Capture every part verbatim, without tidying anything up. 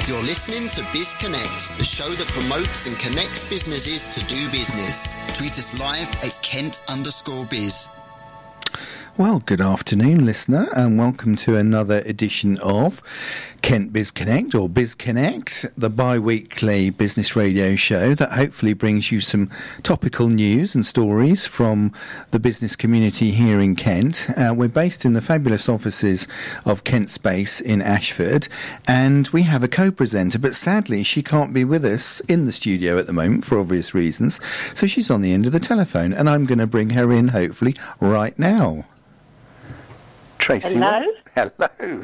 You're listening to Biz Connect, the show that promotes and connects businesses to do business. Tweet us live at Kent underscore biz. Well, good afternoon, listener, and welcome to another edition of Kent Biz Connect, or Biz Connect, the bi-weekly business radio show that hopefully brings you some topical news and stories from the business community here in Kent. Uh, we're based in the fabulous offices of Kent Space in Ashford, and we have a co-presenter, but sadly she can't be with us in the studio at the moment for obvious reasons, so she's on the end of the telephone, and I'm going to bring her in, hopefully, right now. Tracy. Hello. Hello.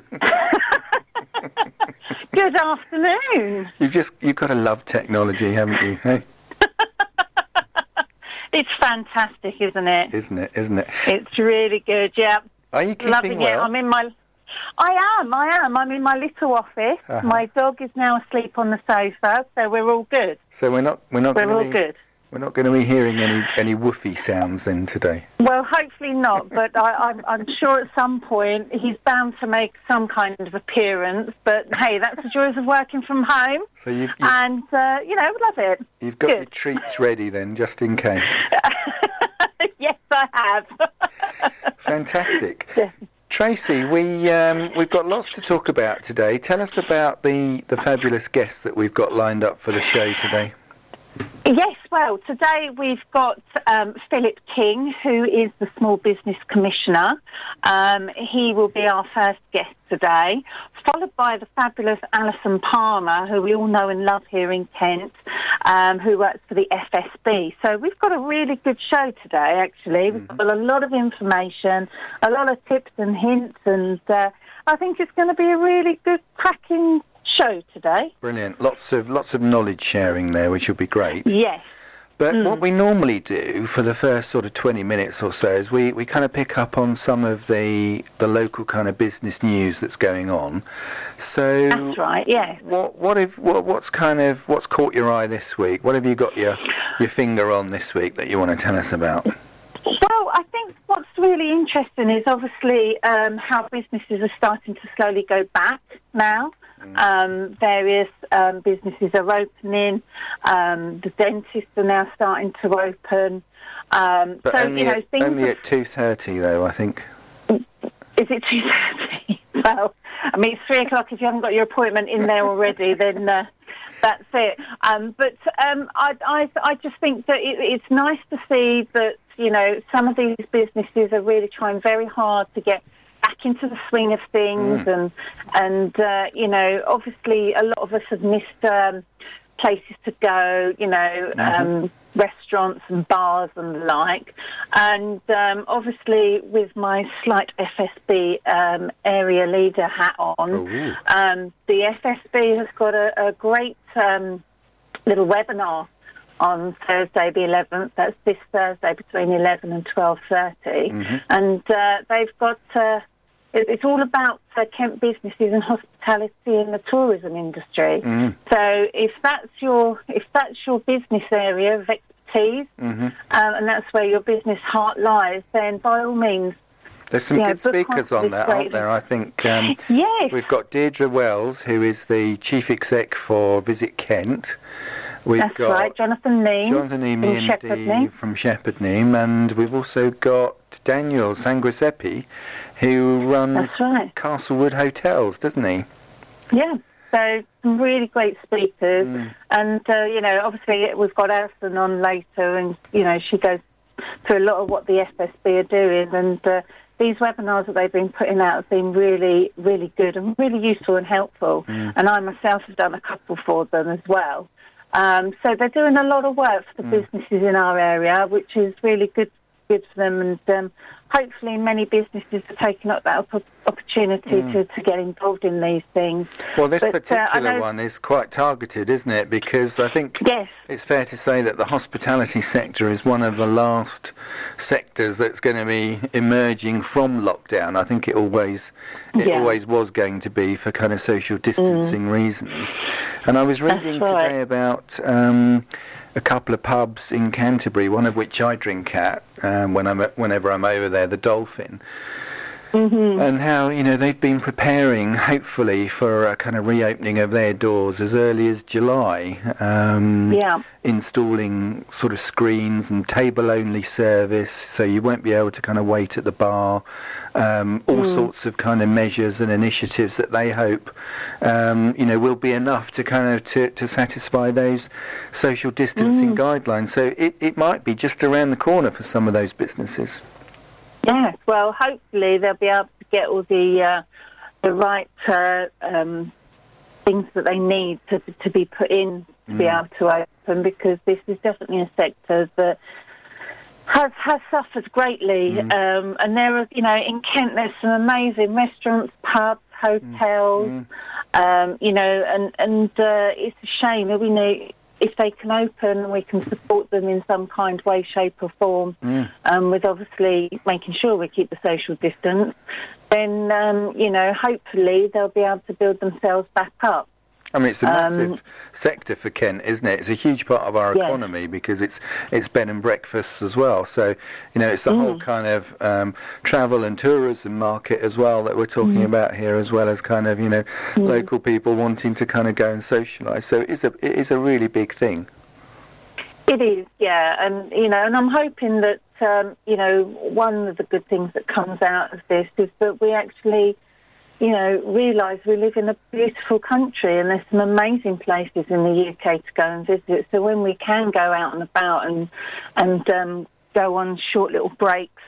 Good afternoon. You've just you've got to love technology, haven't you? Hey? It's fantastic, isn't it? Isn't it? Isn't it? It's really good. Yeah. Are you keeping Loving well? it. I'm in my. I am. I am. I'm in my little office. Uh-huh. My dog is now asleep on the sofa, so we're all good. So we're not we're not We're going all to be good. we're not going to be hearing any any woofy sounds then today. Well, hopefully not, but I, I'm, I'm sure at some point he's bound to make some kind of appearance. But hey, that's the joys of working from home. So you've you've, And uh, you know, love it. you've got good. your treats ready then, just in case. Yes, I have. Fantastic. Yeah. Tracy, we um, we've got lots to talk about today. Tell us about the the fabulous guests that we've got lined up for the show today. Yes, well, today we've got um, Philip King, who is the Small Business Commissioner. Um, he will be our first guest today, followed by the fabulous Alison Palmer, who we all know and love here in Kent, um, who works for the F S B. So we've got a really good show today, actually. We've got a lot of information, a lot of tips and hints, and uh, I think it's going to be a really good, cracking show today. Brilliant. Lots of lots of knowledge sharing there, which will be great. Yes. But Mm. what we normally do for the first sort of twenty minutes or so is we, we kind of pick up on some of the the local kind of business news that's going on. So That's right, yes. what what if what, what's kind of what's caught your eye this week? What have you got your your finger on this week that you want to tell us about? Well, I think what's really interesting is obviously um, how businesses are starting to slowly go back now. Um, various um, businesses are opening. Um, the dentists are now starting to open. Um, But so only you know, at, things only are- at two thirty though, I think. Is it two thirty? Well, I mean, it's three o'clock. If you haven't got your appointment in there already, then uh, that's it. Um, but um, I, I, I just think that it, it's nice to see that, you know, some of these businesses are really trying very hard to get back into the swing of things. Mm. And, and uh, you know, obviously a lot of us have missed um, places to go, you know, mm-hmm. um, restaurants and bars and the like. And um, obviously with my slight F S B um, area leader hat on, oh, um, the F S B has got a, a great um, little webinar on Thursday the eleventh. That's this Thursday between eleven and twelve thirty. Mm-hmm. And uh, they've got... Uh, It's all about uh, Kent businesses and hospitality and the tourism industry. Mm. So if that's your if that's your business area of expertise, mm-hmm. um, and that's where your business heart lies, then by all means. There's some yeah, good speakers on that, aren't there? I think um, yes. We've got Deirdre Wells, who is the chief exec for Visit Kent. We've That's got right, Jonathan Neame, Jonathan Neame, from M D Shepherd from Shepherd Neame, and we've also got Daniel Sanguiseppe, who runs That's right. Castlewood Hotels, doesn't he? Yeah, so some really great speakers. Mm. And, uh, you know, obviously we've got Alison on later, and, you know, she goes through a lot of what the F S B are doing, and uh, these webinars that they've been putting out have been really, really good and really useful and helpful. Mm. And I myself have done a couple for them as well. Um, so they're doing a lot of work for the mm. businesses in our area, which is really good, good for them. And um, hopefully many businesses are taking up that op- opportunity mm. to, to get involved in these things. Well, this but, particular uh, know... one is quite targeted, isn't it? Because I think yes. it's fair to say that the hospitality sector is one of the last sectors that's going to be emerging from lockdown. I think it always it yeah. always was going to be for kind of social distancing mm. reasons. And I was reading That's right. today about um, a couple of pubs in Canterbury, one of which I drink at um, when I'm whenever I'm over there, the Dolphin. Mm-hmm. And how, you know, they've been preparing, hopefully, for a kind of reopening of their doors as early as July. Um, yeah. Installing sort of screens and table-only service, so you won't be able to kind of wait at the bar. Um, all mm. sorts of kind of measures and initiatives that they hope, um, you know, will be enough to kind of to, to satisfy those social distancing mm. guidelines. So it, it might be just around the corner for some of those businesses. Yes, well, hopefully they'll be able to get all the uh, the right uh, um, things that they need to to be put in to mm. be able to open, because this is definitely a sector that has has suffered greatly. Mm. Um, and there are, you know, in Kent there's some amazing restaurants, pubs, hotels, mm. um, you know, and and uh, it's a shame that we know. If they can open, we can support them in some kind, way, shape or form, mm. um, with obviously making sure we keep the social distance, then, um, you know, hopefully they'll be able to build themselves back up. I mean, it's a massive um, sector for Kent, isn't it? It's a huge part of our yes. economy, because it's it's bed and breakfasts as well. So, you know, it's the mm. whole kind of um, travel and tourism market as well that we're talking mm. about here, as well as kind of, you know, mm. local people wanting to kind of go and socialise. So it is a it is a really big thing. It is, yeah, and you know, and I'm hoping that um, you know, one of the good things that comes out of this is that we actually, you know, realise we live in a beautiful country and there's some amazing places in the U K to go and visit. So when we can go out and about and and um, go on short little breaks,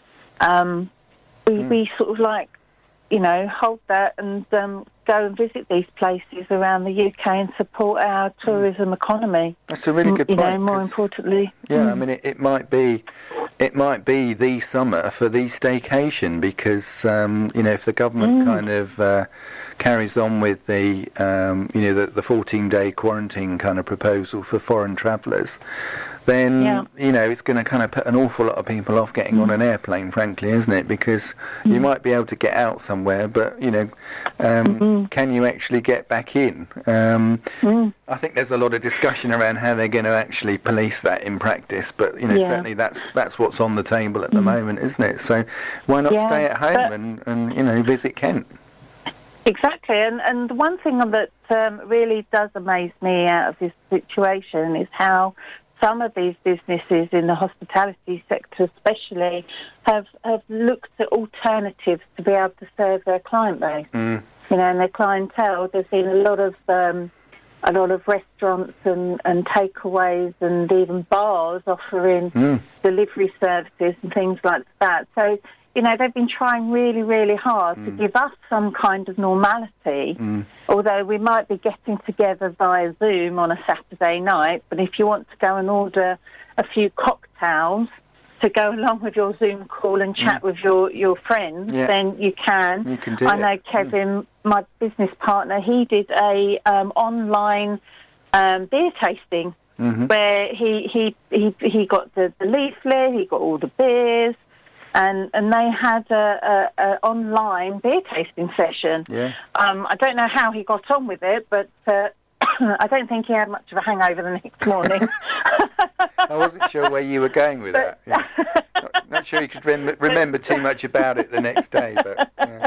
um, we, mm. we sort of like, you know, hold that and um, go and visit these places around the U K and support our tourism mm. economy. That's a really good you point. You know, more importantly. Yeah, mm. I mean, it, it might be, it might be the summer for the staycation, because um, you know, if the government mm. kind of uh, carries on with the, um, you know, the, the fourteen-day quarantine kind of proposal for foreign travellers, then, yeah. you know, it's going to kind of put an awful lot of people off getting mm. on an airplane, frankly, isn't it? Because mm. you might be able to get out somewhere, but, you know, um, mm-hmm. can you actually get back in? Um, mm. I think there's a lot of discussion around how they're going to actually police that in practice, but, you know, yeah. certainly that's that's what's on the table at the mm. moment, isn't it? So why not yeah, stay at home and, and, you know, visit Kent? Exactly, and, and one thing that um, really does amaze me out of this situation is how some of these businesses in the hospitality sector especially have, have looked at alternatives to be able to serve their client base. Mm. You know, and their clientele. There's been a lot of um, a lot of restaurants and, and takeaways and even bars offering mm. delivery services and things like that. So, you know, they've been trying really, really hard mm. to give us some kind of normality, mm. although we might be getting together via Zoom on a Saturday night. But if you want to go and order a few cocktails to go along with your Zoom call and chat mm. with your, your friends, yeah. then you can. You can do I know it. Kevin, mm. my business partner, he did a um, online um, beer tasting mm-hmm. where he, he, he, he got the, the leaflet, he got all the beers, and and they had a, a, a online beer tasting session. Yeah. Um, I don't know how he got on with it, but uh, I don't think he had much of a hangover the next morning. I wasn't sure where you were going with but, that. Yeah. not, not sure you could rem- remember too much about it the next day, but. Yeah.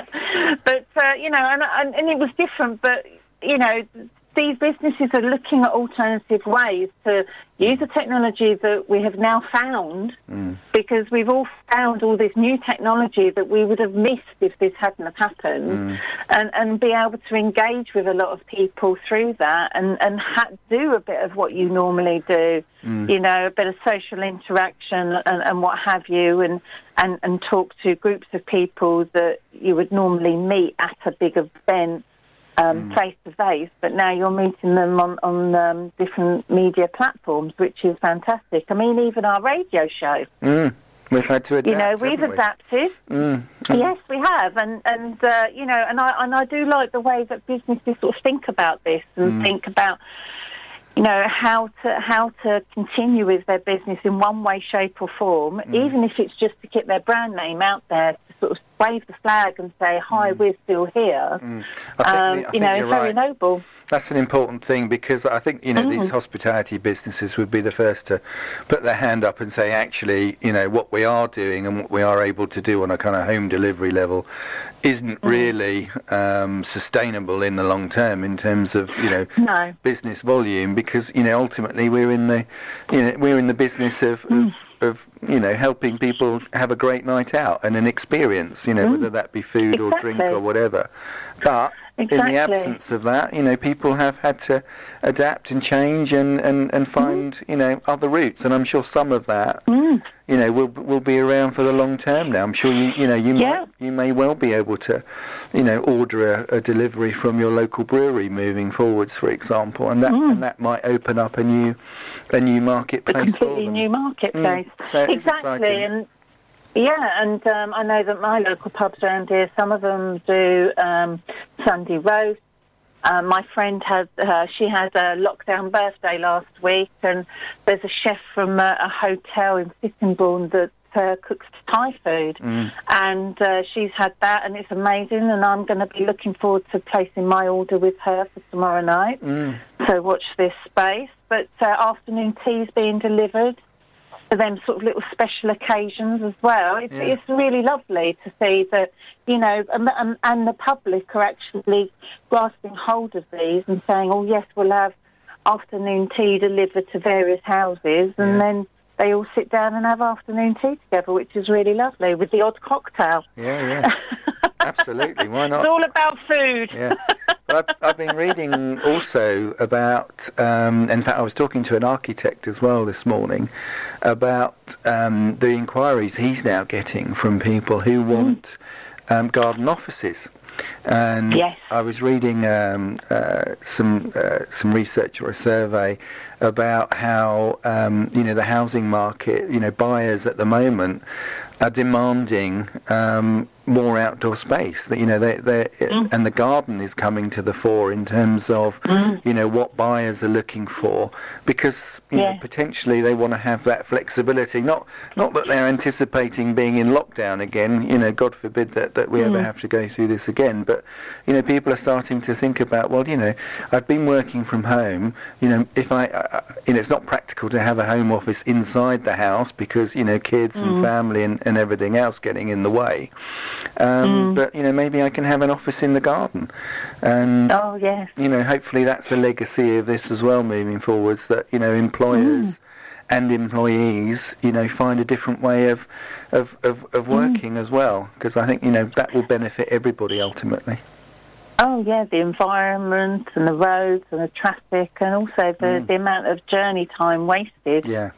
But uh, you know, and, and and it was different. But you know, these businesses are looking at alternative ways to use the technology that we have now found, mm. because we've all found all this new technology that we would have missed if this hadn't have happened, mm. and, and be able to engage with a lot of people through that and, and ha- do a bit of what you normally do, mm. you know, a bit of social interaction and, and what have you, and, and, and talk to groups of people that you would normally meet at a big event. Um, mm. face-to-face, but now you're meeting them on, on um, different media platforms, which is fantastic. I mean, even our radio show. Mm. We've had to adapt, You know, we've we? adapted. Mm. Yes, we have. And, and uh, you know, and I, and I do like the way that businesses sort of think about this and mm. think about, you know, how to how to continue with their business in one way, shape or form, mm. even if it's just to get their brand name out there, to sort of wave the flag and say, hi, mm. we're still here, mm. um, the, you know, it's very right. noble. That's an important thing, because I think, you know, mm. these hospitality businesses would be the first to put their hand up and say, actually, you know, what we are doing and what we are able to do on a kind of home delivery level isn't mm. really um, sustainable in the long term in terms of, you know, no. business volume, because, you know, ultimately we're in the, you know, we're in the business of, mm. of, of, you know, helping people have a great night out and an experience, you know, mm. whether that be food exactly. or drink or whatever. But exactly. in the absence of that, you know, people have had to adapt and change and, and, and find, mm. you know, other routes. And I'm sure some of that, mm. you know, will will be around for the long term now. I'm sure you, you know, you yeah. might, you may well be able to, you know, order a, a delivery from your local brewery moving forwards, for example, and that mm. and that might open up a new a new marketplace. A completely for them. new marketplace. Mm. So exactly, and yeah, and um, I know that my local pubs around here, some of them do um, Sunday roast. Um, my friend had, uh, she had a lockdown birthday last week, and there's a chef from uh, a hotel in Sittingbourne that uh, cooks Thai food, mm. and uh, she's had that, and it's amazing, and I'm going to be looking forward to placing my order with her for tomorrow night. Mm. So watch this space. But uh, afternoon tea's being delivered for them sort of little special occasions as well. It's, yeah. it's really lovely to see that, you know, um, um, and the public are actually grasping hold of these and saying, oh, yes, we'll have afternoon tea delivered to various houses, and yeah. then they all sit down and have afternoon tea together, which is really lovely, with the odd cocktail. Yeah, yeah. Absolutely, why not? It's all about food. Yeah. Well, I've, I've been reading also about, um, in fact, I was talking to an architect as well this morning about um, the inquiries he's now getting from people who want mm. um, garden offices. And yes. I was reading um, uh, some uh, some research or a survey about how um, you know the housing market, you know, buyers at the moment are demanding um, more outdoor space. That you know, they they mm. and the garden is coming to the fore in terms of mm. you know what buyers are looking for, because you yeah. know potentially they want to have that flexibility. Not not that they're anticipating being in lockdown again. You know, God forbid that, that we mm. ever have to go through this again. But you know, people are starting to think about, well, you know, I've been working from home. You know, if I, uh, you know, it's not practical to have a home office inside the house because you know kids mm. and family and, and everything else getting in the way. Um, mm. But you know, maybe I can have an office in the garden, and oh yes, you know, hopefully that's a legacy of this as well moving forwards. That you know, employers. Mm. and employees, you know, find a different way of of, of, of working mm. as well, because I think, you know, that will benefit everybody ultimately. Oh, yeah, the environment and the roads and the traffic, and also the, mm. the amount of journey time wasted. Yeah.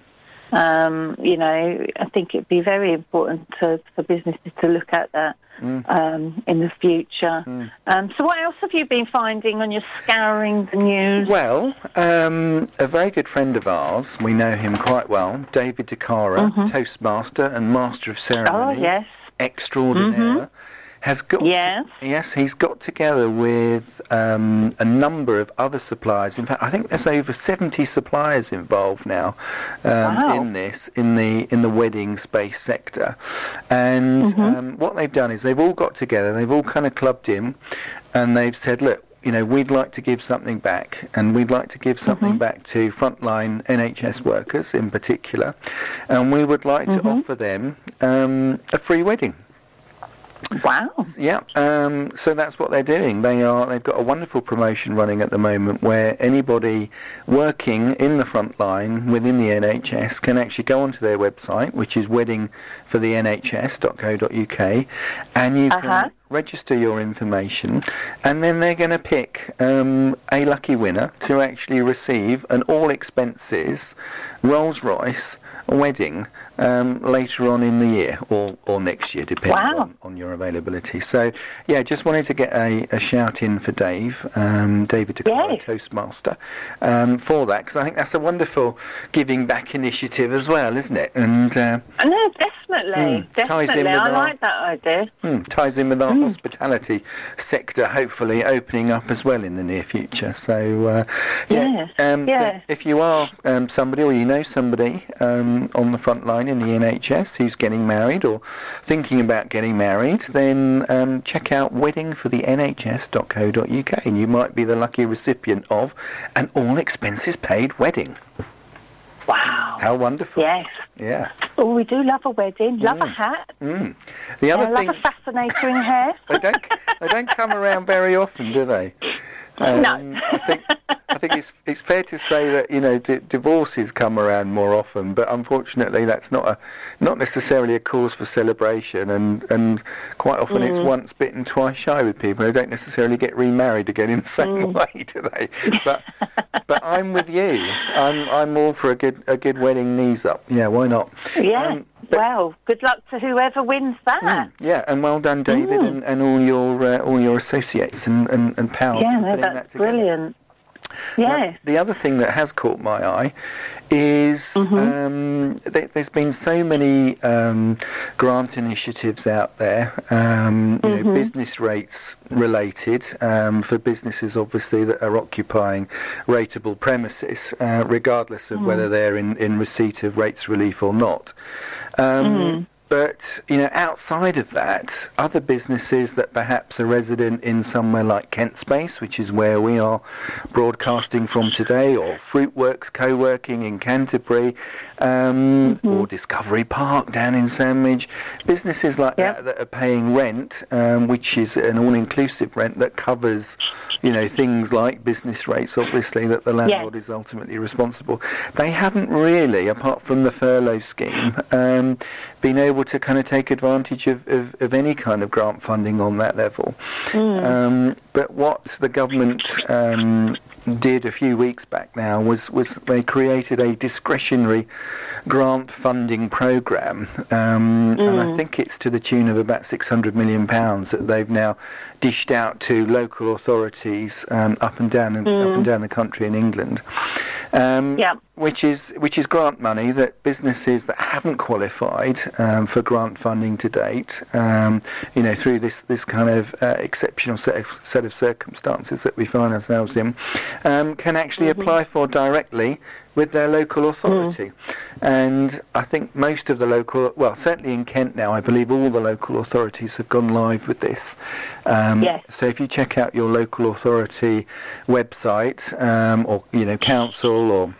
Um, you know, I think it'd be very important to, for businesses to look at that mm. um, in the future. Mm. Um, so what else have you been finding when you're scouring the news? Well, um, a very good friend of ours, we know him quite well, David DeCara, mm-hmm. Toastmaster and Master of Ceremonies, oh, yes. extraordinaire, mm-hmm. has got yes. to, yes, he's got together with um, a number of other suppliers. In fact, I think there's over seventy suppliers involved now um, wow. in this, in the in the wedding space sector. And mm-hmm. um, what they've done is they've all got together, they've all kind of clubbed in, and they've said, look, you know, we'd like to give something back, and we'd like to give something mm-hmm. back to frontline N H S workers in particular, and we would like mm-hmm. to offer them um, a free wedding. Wow. Yeah, um, so that's what they're doing. They are, they've got a wonderful promotion running at the moment where anybody working in the front line within the N H S can actually go onto their website, which is wedding for the N H S dot co dot U K, and you uh-huh. can register your information, and then they're going to pick um, a lucky winner to actually receive an all-expenses Rolls-Royce wedding um, later on in the year, or, or next year, depending wow. on, on your availability. So, yeah, just wanted to get a, a shout in for Dave, um, David DeCara, Toastmaster, um, for that, because I think that's a wonderful giving back initiative as well, isn't it? And uh, no, definitely, mm, definitely, I our, like that idea. Mm, ties in with our mm. hospitality sector hopefully opening up as well in the near future. So, uh, yeah. Yeah. Um, yeah. So if you are um, somebody or you know somebody um, on the front line in the N H S who's getting married or thinking about getting married, then um, check out wedding for the N H S dot co dot U K and you might be the lucky recipient of an all expenses paid wedding. Wow. How wonderful. Yes. Yeah. Oh, we do love a wedding. Love Mm. a hat. Mm. The other I thing, love a fascinating hair. they don't they don't come around very often, do they? Um, No. I think I think it's it's fair to say that you know d- divorces come around more often, but unfortunately that's not a not necessarily a cause for celebration, and, and quite often mm. it's once bitten, twice shy with people who don't necessarily get remarried again in the same mm. way, do they? But but I'm with you. I'm I'm all for a good a good wedding knees up. Yeah, why not? Yeah. Um, well, good luck to whoever wins that. Mm, yeah, and well done, David, mm. and, and all your uh, all your associates and, and, and pals yeah, for no, putting that's that together. Brilliant. Yeah. Now, the other thing that has caught my eye is mm-hmm. um, th- there's been so many um, grant initiatives out there, um, you mm-hmm. know, business rates related um, for businesses, obviously, that are occupying rateable premises, uh, regardless of mm. whether they're in, in receipt of rates relief or not. Um, mm. But, you know, outside of that, other businesses that perhaps are resident in somewhere like Kent Space, which is where we are broadcasting from today, or Fruitworks Co-working in Canterbury, um, mm-hmm. or Discovery Park down in Sandwich, businesses like yep. that that are paying rent, um, which is an all-inclusive rent that covers, you know, things like business rates, obviously, that the landlord yes. is ultimately responsible. They haven't really, apart from the furlough scheme, um, been able to kind of take advantage of, of, of any kind of grant funding on that level. Mm. Um, but what the government um, did a few weeks back now was, was they created a discretionary grant funding programme, um, mm. and I think it's to the tune of about six hundred million pounds that they've now dished out to local authorities um, up and down mm. up and down the country in England. Um, yeah. Which is which is grant money that businesses that haven't qualified um, for grant funding to date, um, you know, through this, this kind of uh, exceptional set of, set of circumstances that we find ourselves in, um, can actually mm-hmm. apply for directly with their local authority. Mm. And I think most of the local, well, certainly in Kent now, I believe all the local authorities have gone live with this. Um, yes. So if you check out your local authority website, um, or, you know, council or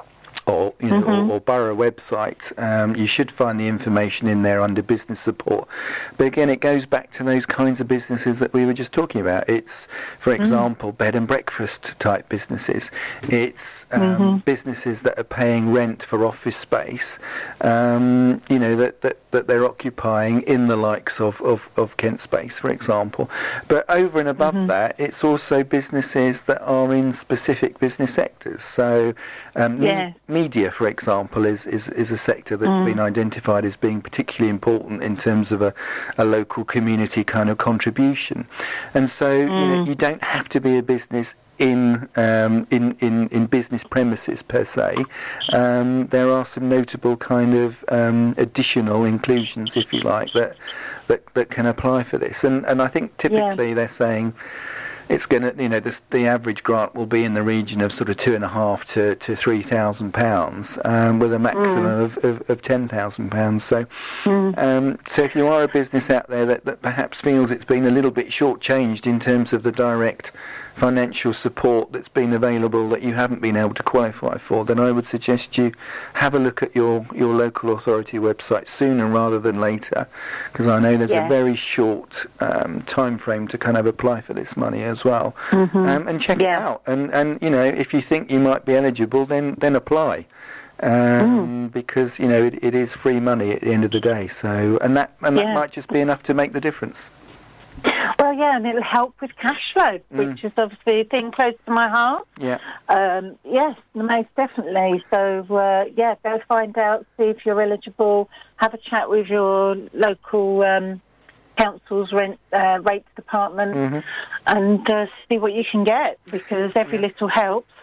or you know, mm-hmm. or, or borough website, um, you should find the information in there under business support. But again, it goes back to those kinds of businesses that we were just talking about. It's, for example, mm. bed and breakfast type businesses. It's um, mm-hmm. businesses that are paying rent for office space, um, you know, that, that, that they're occupying in the likes of, of, of Kent Space, for example. But over and above mm-hmm. that, it's also businesses that are in specific business sectors. So um, yeah. media, for example, is, is, is a sector that's mm. been identified as being particularly important in terms of a, a local community kind of contribution. And so mm. you know, you don't have to be a business in um, in, in, in business premises per se. Um, there are some notable kind of um, additional inclusions, if you like, that that, that can apply for this. And, and I think typically yeah. they're saying it's going to, you know, this, the average grant will be in the region of sort of two and a half to, to three thousand pounds, um, with a maximum mm. of, of, of ten thousand pounds. So, mm. um, so if you are a business out there that, that perhaps feels it's been a little bit shortchanged in terms of the direct financial support that's been available that you haven't been able to qualify for, then I would suggest you have a look at your, your local authority website sooner rather than later, because I know there's yeah. a very short um, time frame to kind of apply for this money as well. Mm-hmm. Um, and check yeah. it out. And, and, you know, if you think you might be eligible, then, then apply. Um, mm. Because, you know, it, it is free money at the end of the day. So, and that, and that yeah. might just be enough to make the difference. Well, yeah, and it'll help with cash flow, which mm. is obviously a thing close to my heart. Yeah. Um, yes, most definitely. So, uh, yeah, go find out, see if you're eligible, have a chat with your local um, council's rent uh, rates department, mm-hmm. and uh, see what you can get, because every yeah. little helps.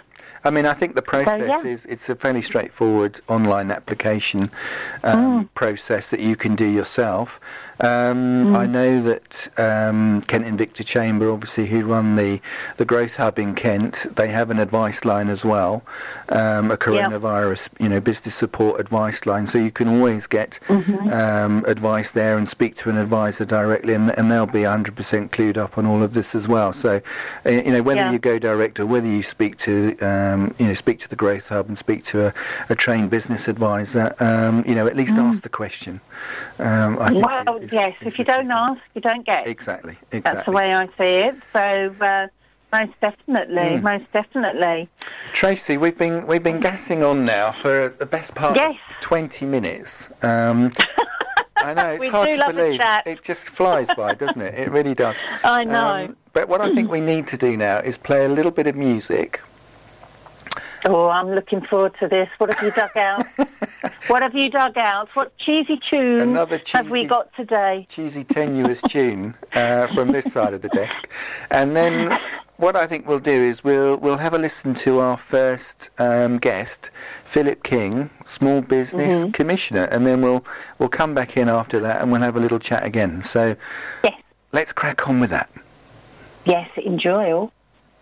I mean, I think the process so, yeah. is, it's a fairly straightforward online application um, mm. process that you can do yourself. Um, mm. I know that um, Kent Invicta Chamber, obviously, who run the, the Growth Hub in Kent, they have an advice line as well, um, a coronavirus, yep. you know, business support advice line. So you can always get mm-hmm. um, advice there and speak to an advisor directly, and, and they'll be one hundred percent clued up on all of this as well. So, uh, you know, whether yeah. you go direct or whether you speak to... Um, Um, you know, speak to the Growth Hub and speak to a, a trained business advisor. Um, you know, at least mm. ask the question. Um, I think well, is, yes. is if you don't ask, you don't get. Exactly. Exactly. That's the way I see it. So, uh, most definitely, mm. most definitely. Tracy, we've been we've been gassing on now for the best part yes. of twenty minutes. Um, I know, it's we hard do to love believe. A chat. It just flies by, doesn't it? It really does. I know. Um, but what I think we need to do now is play a little bit of music. Oh, I'm looking forward to this. What have you dug out? What have you dug out? What cheesy tune Another cheesy, have we got today? Cheesy, tenuous tune uh, from this side of the desk. And then what I think we'll do is we'll we'll have a listen to our first um, guest, Philip King, Small Business mm-hmm. Commissioner, and then we'll we'll come back in after that and we'll have a little chat again. So yes. Let's crack on with that. Yes, enjoy all.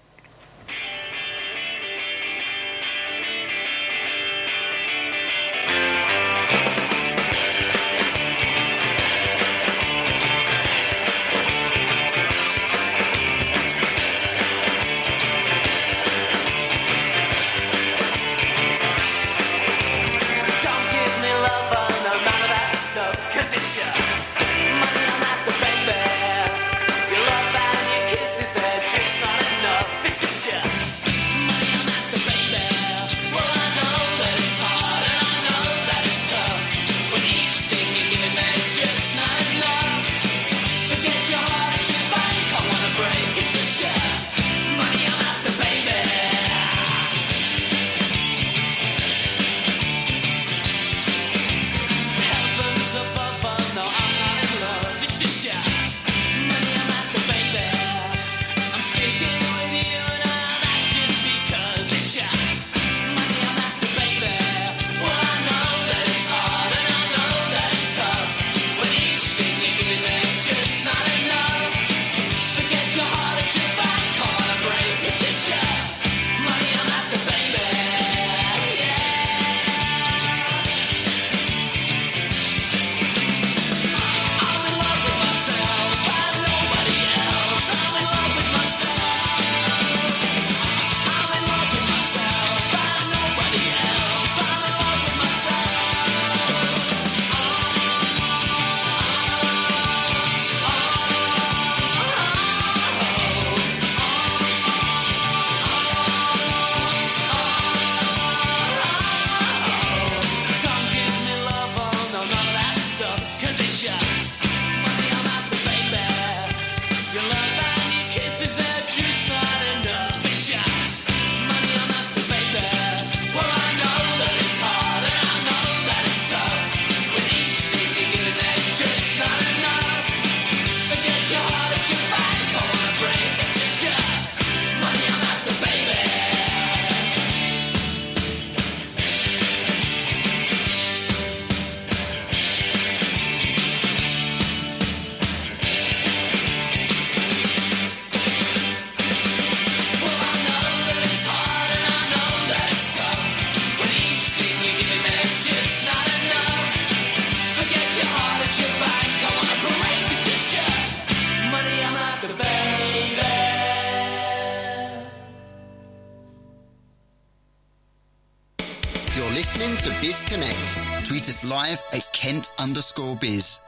Listening to Biz Connect. Tweet us live at Kent underscore biz.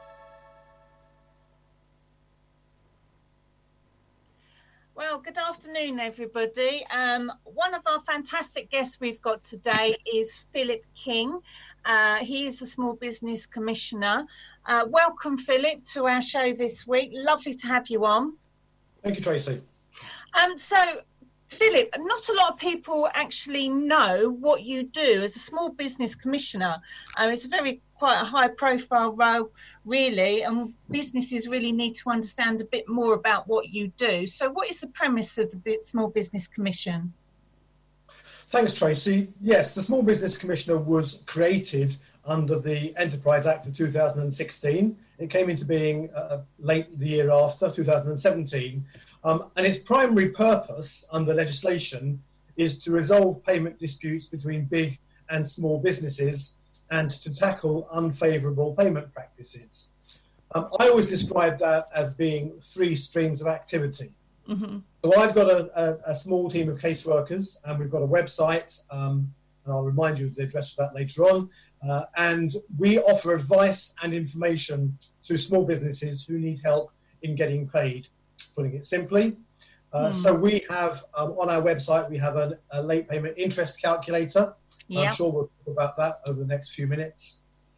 Well, good afternoon, everybody. Um, one of our fantastic guests we've got today is Philip King. Uh, he is the Small Business Commissioner. Uh, welcome, Philip, to our show this week. Lovely to have you on. Thank you, Tracy. Um, so, Philip, not a lot of people actually know what you do as a Small Business Commissioner. Um, it's a very quite a high-profile role, really, and businesses really need to understand a bit more about what you do. So what is the premise of the Small Business Commission? Thanks, Tracy. Yes, the Small Business Commissioner was created under the Enterprise Act of two thousand sixteen. It came into being uh, late the year after, two thousand seventeen. Um, and its primary purpose under legislation is to resolve payment disputes between big and small businesses and to tackle unfavourable payment practices. Um, I always describe that as being three streams of activity. Mm-hmm. So I've got a, a, a small team of caseworkers, and we've got a website, um, and I'll remind you of the address for that later on. Uh, and we offer advice and information to small businesses who need help in getting paid, putting it simply. Uh, mm. So we have, um, on our website, we have a, a late payment interest calculator. Yep. I'm sure we'll talk about that over the next few minutes.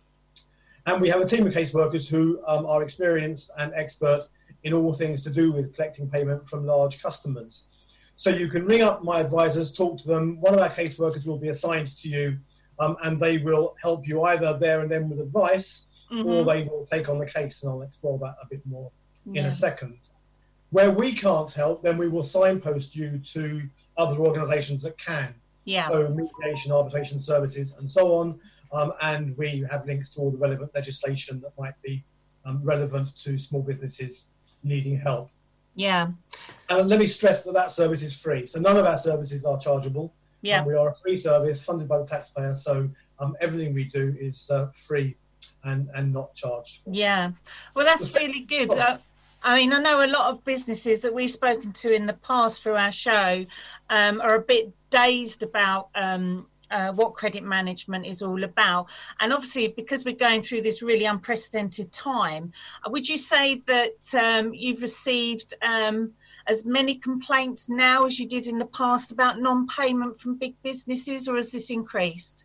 And we have a team of caseworkers who um, are experienced and expert in all things to do with collecting payment from large customers. So you can ring up my advisors, talk to them. One of our caseworkers will be assigned to you, um, and they will help you either there and then with advice, mm-hmm. or they will take on the case, and I'll explore that a bit more yeah. in a second. Where we can't help, then we will signpost you to other organisations that can. Yeah. So mediation, arbitration services, and so on. Um, and we have links to all the relevant legislation that might be um, relevant to small businesses needing help. Yeah. And let me stress that that service is free. So none of our services are chargeable. Yeah. Um, we are a free service funded by the taxpayer. So um, everything we do is uh, free and, and not charged for. Yeah. Well, that's really good. Uh, I mean, I know a lot of businesses that we've spoken to in the past through our show um, are a bit dazed about um, uh, what credit management is all about. And obviously, because we're going through this really unprecedented time, would you say that um, you've received um, as many complaints now as you did in the past about non-payment from big businesses, or has this increased?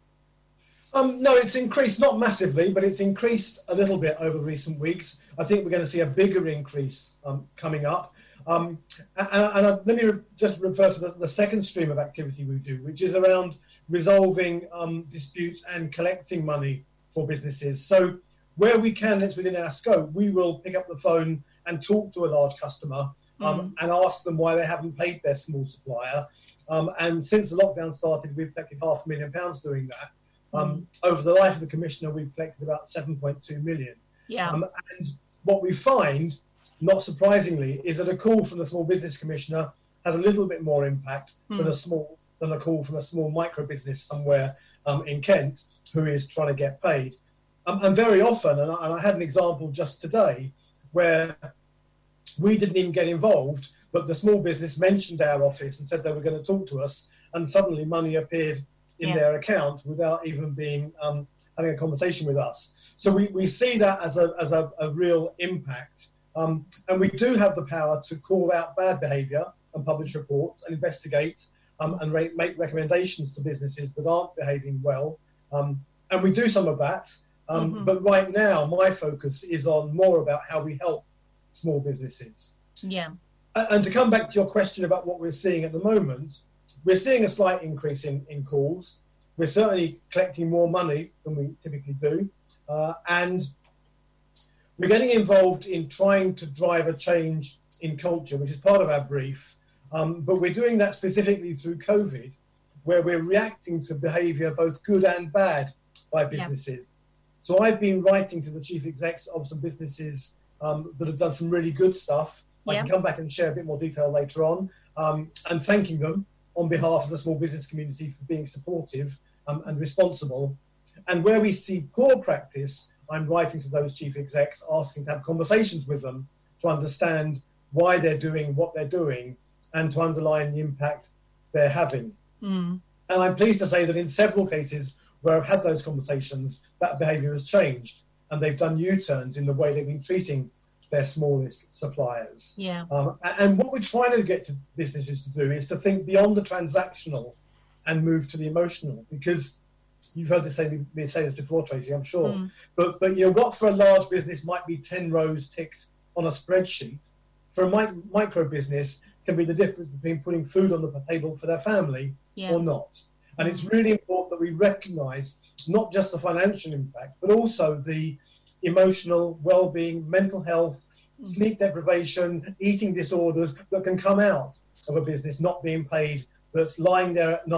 Um, no, it's increased, not massively, but it's increased a little bit over recent weeks. I think we're going to see a bigger increase um, coming up. Um, and and uh, let me re- just refer to the, the second stream of activity we do, which is around resolving um, disputes and collecting money for businesses. So where we can, it's within our scope, we will pick up the phone and talk to a large customer um, mm. and ask them why they haven't paid their small supplier. Um, and since the lockdown started, we've collected half a million pounds doing that. Um, mm. Over the life of the Commissioner, we've collected about seven point two million. Yeah. Um, and what we find, not surprisingly, is that a call from the Small Business Commissioner has a little bit more impact mm. than a small than a call from a small micro business somewhere um, in Kent who is trying to get paid. Um, and very often, and I, and I had an example just today where we didn't even get involved, but the small business mentioned our office and said they were going to talk to us, and suddenly money appeared in yeah. their account without even being um, having a conversation with us. So we, we see that as a as a, a real impact. Um, and we do have the power to call out bad behaviour and publish reports and investigate um, and re- make recommendations to businesses that aren't behaving well. Um, and we do some of that. Um, mm-hmm. But right now, my focus is on more about how we help small businesses. Yeah. And, and to come back to your question about what we're seeing at the moment, we're seeing a slight increase in, in calls. We're certainly collecting more money than we typically do. Uh, and we're getting involved in trying to drive a change in culture, which is part of our brief. Um, but we're doing that specifically through COVID, where we're reacting to behaviour, both good and bad, by businesses. Yeah. So I've been writing to the chief execs of some businesses um, that have done some really good stuff. I yeah. can come back and share a bit more detail later on, um, and thanking them on behalf of the small business community for being supportive um, and responsible. And where we see poor practice, I'm writing to those chief execs, asking to have conversations with them to understand why they're doing what they're doing and to underline the impact they're having. Mm. And I'm pleased to say that in several cases where I've had those conversations, that behaviour has changed and they've done U-turns in the way they've been treating their smallest suppliers. Yeah. Um, and what we're trying to get to businesses to do is to think beyond the transactional and move to the emotional, because you've heard this say, me say this before, Tracy, I'm sure. Mm. But, but you know, what for a large business might be ten rows ticked on a spreadsheet, for a mi- micro business can be the difference between putting food on the table for their family yeah. or not. And it's really important that we recognise not just the financial impact, but also the emotional well-being, mental health, sleep deprivation, eating disorders that can come out of a business not being paid, that's lying there at night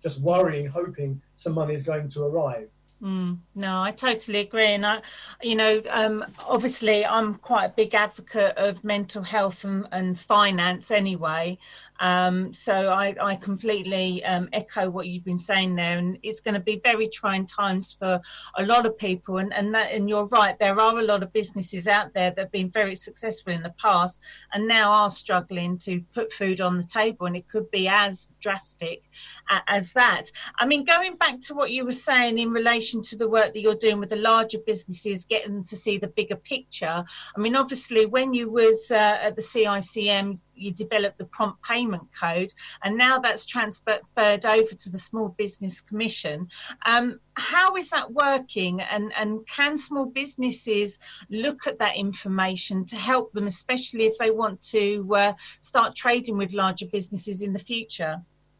just worrying, hoping some money is going to arrive. Mm, no, I totally agree. And I, you know, um, obviously I'm quite a big advocate of mental health and, and finance anyway. Um, so I, I completely um, echo what you've been saying there, and it's going to be very trying times for a lot of people. And and, that, and you're right, there are a lot of businesses out there that have been very successful in the past and now are struggling to put food on the table, and it could be as drastic as that. I mean, going back to what you were saying in relation to the work that you're doing with the larger businesses, getting them to see the bigger picture. I mean, obviously, when you was uh, at the C I C M, you developed the prompt payment code, and now that's transferred over to the Small Business Commission. Um, how is that working, and, and can small businesses look at that information to help them, especially if they want to uh, start trading with larger businesses in the future?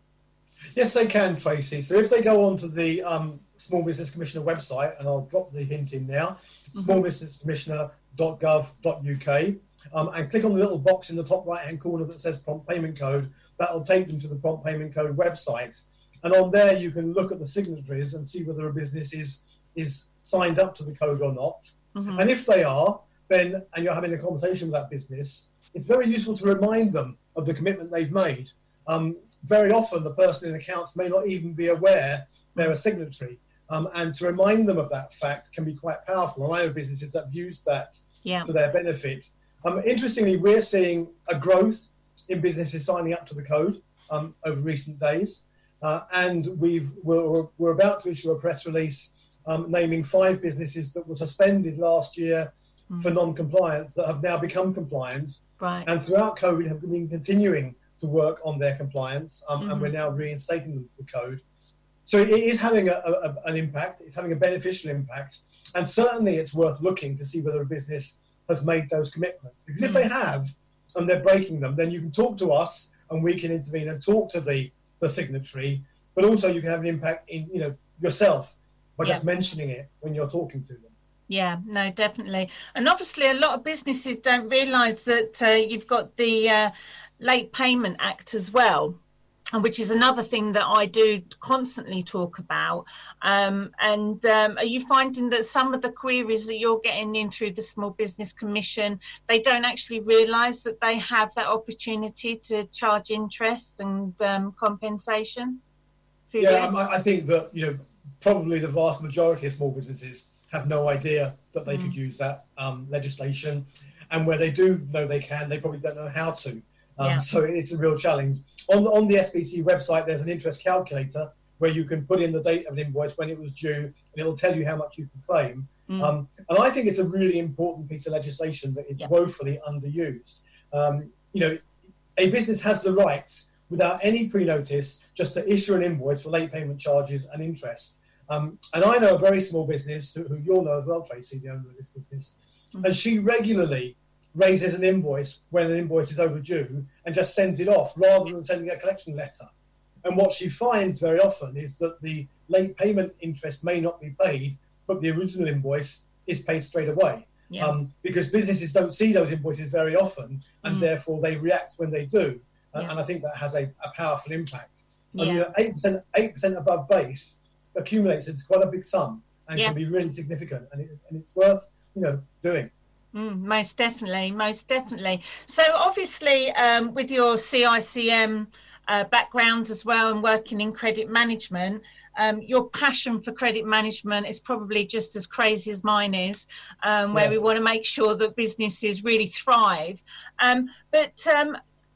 Yes, they can, Tracy. So if they go onto the um, Small Business Commissioner website, and I'll drop the hint in now, mm-hmm. small business commissioner dot gov dot U K, um, and click on the little box in the top right-hand corner that says Prompt Payment Code. That'll take them to the Prompt Payment Code website. And on there, you can look at the signatories and see whether a business is, is signed up to the code or not. Mm-hmm. And if they are, then, and you're having a conversation with that business, it's very useful to remind them of the commitment they've made. Um, very often, the person in accounts may not even be aware they're a signatory. Um, and to remind them of that fact can be quite powerful. And I know businesses that have used that yeah. to their benefit. Um, interestingly, we're seeing a growth in businesses signing up to the code um, over recent days. Uh, and we've, we're, we're about to issue a press release um, naming five businesses that were suspended last year mm. for non-compliance that have now become compliant. Right. And throughout COVID have been continuing to work on their compliance, um, mm-hmm. and we're now reinstating them to the code. So it is having a, a, an impact, it's having a beneficial impact, and certainly it's worth looking to see whether a business has made those commitments. Because if they have, and they're breaking them, then you can talk to us and we can intervene and talk to the, the signatory, but also you can have an impact in, you know, yourself by yeah. just mentioning it when you're talking to them. Yeah, no, definitely. And obviously a lot of businesses don't realise that uh, you've got the uh, Late Payment Act as well, which is another thing that I do constantly talk about. Um, and um, are you finding that some of the queries that you're getting in through the Small Business Commission, they don't actually realise that they have that opportunity to charge interest and um, compensation? Yeah, I, I think that, you know, probably the vast majority of small businesses have no idea that they mm. could use that um, legislation. And where they do know they can, they probably don't know how to. Um, yeah. So it's a real challenge. On the, on the S B C website, there's an interest calculator where you can put in the date of an invoice, when it was due, and it'll tell you how much you can claim. Mm. Um, and I think it's a really important piece of legislation that is yeah. woefully underused. Um, you know, a business has the right, without any pre-notice, just to issue an invoice for late payment charges and interest. Um, and I know a very small business, who, who you'll know as well, Tracy, the owner of this business, mm. and she regularly raises an invoice when an invoice is overdue and just sends it off rather than sending a collection letter. And what she finds very often is that the late payment interest may not be paid, but the original invoice is paid straight away. Yeah. Um, because businesses don't see those invoices very often, and mm. therefore they react when they do. Uh, yeah. And I think that has a, a powerful impact. Yeah. And, you know, eight percent, eight percent above base accumulates into quite a big sum and yeah. can be really significant. And, it, and it's worth, you know, doing. Mm, most definitely, most definitely. So obviously um, with your C I C M uh, background as well and working in credit management, um, your passion for credit management is probably just as crazy as mine is, um, where yeah. we want to make sure that businesses really thrive. Um, but um,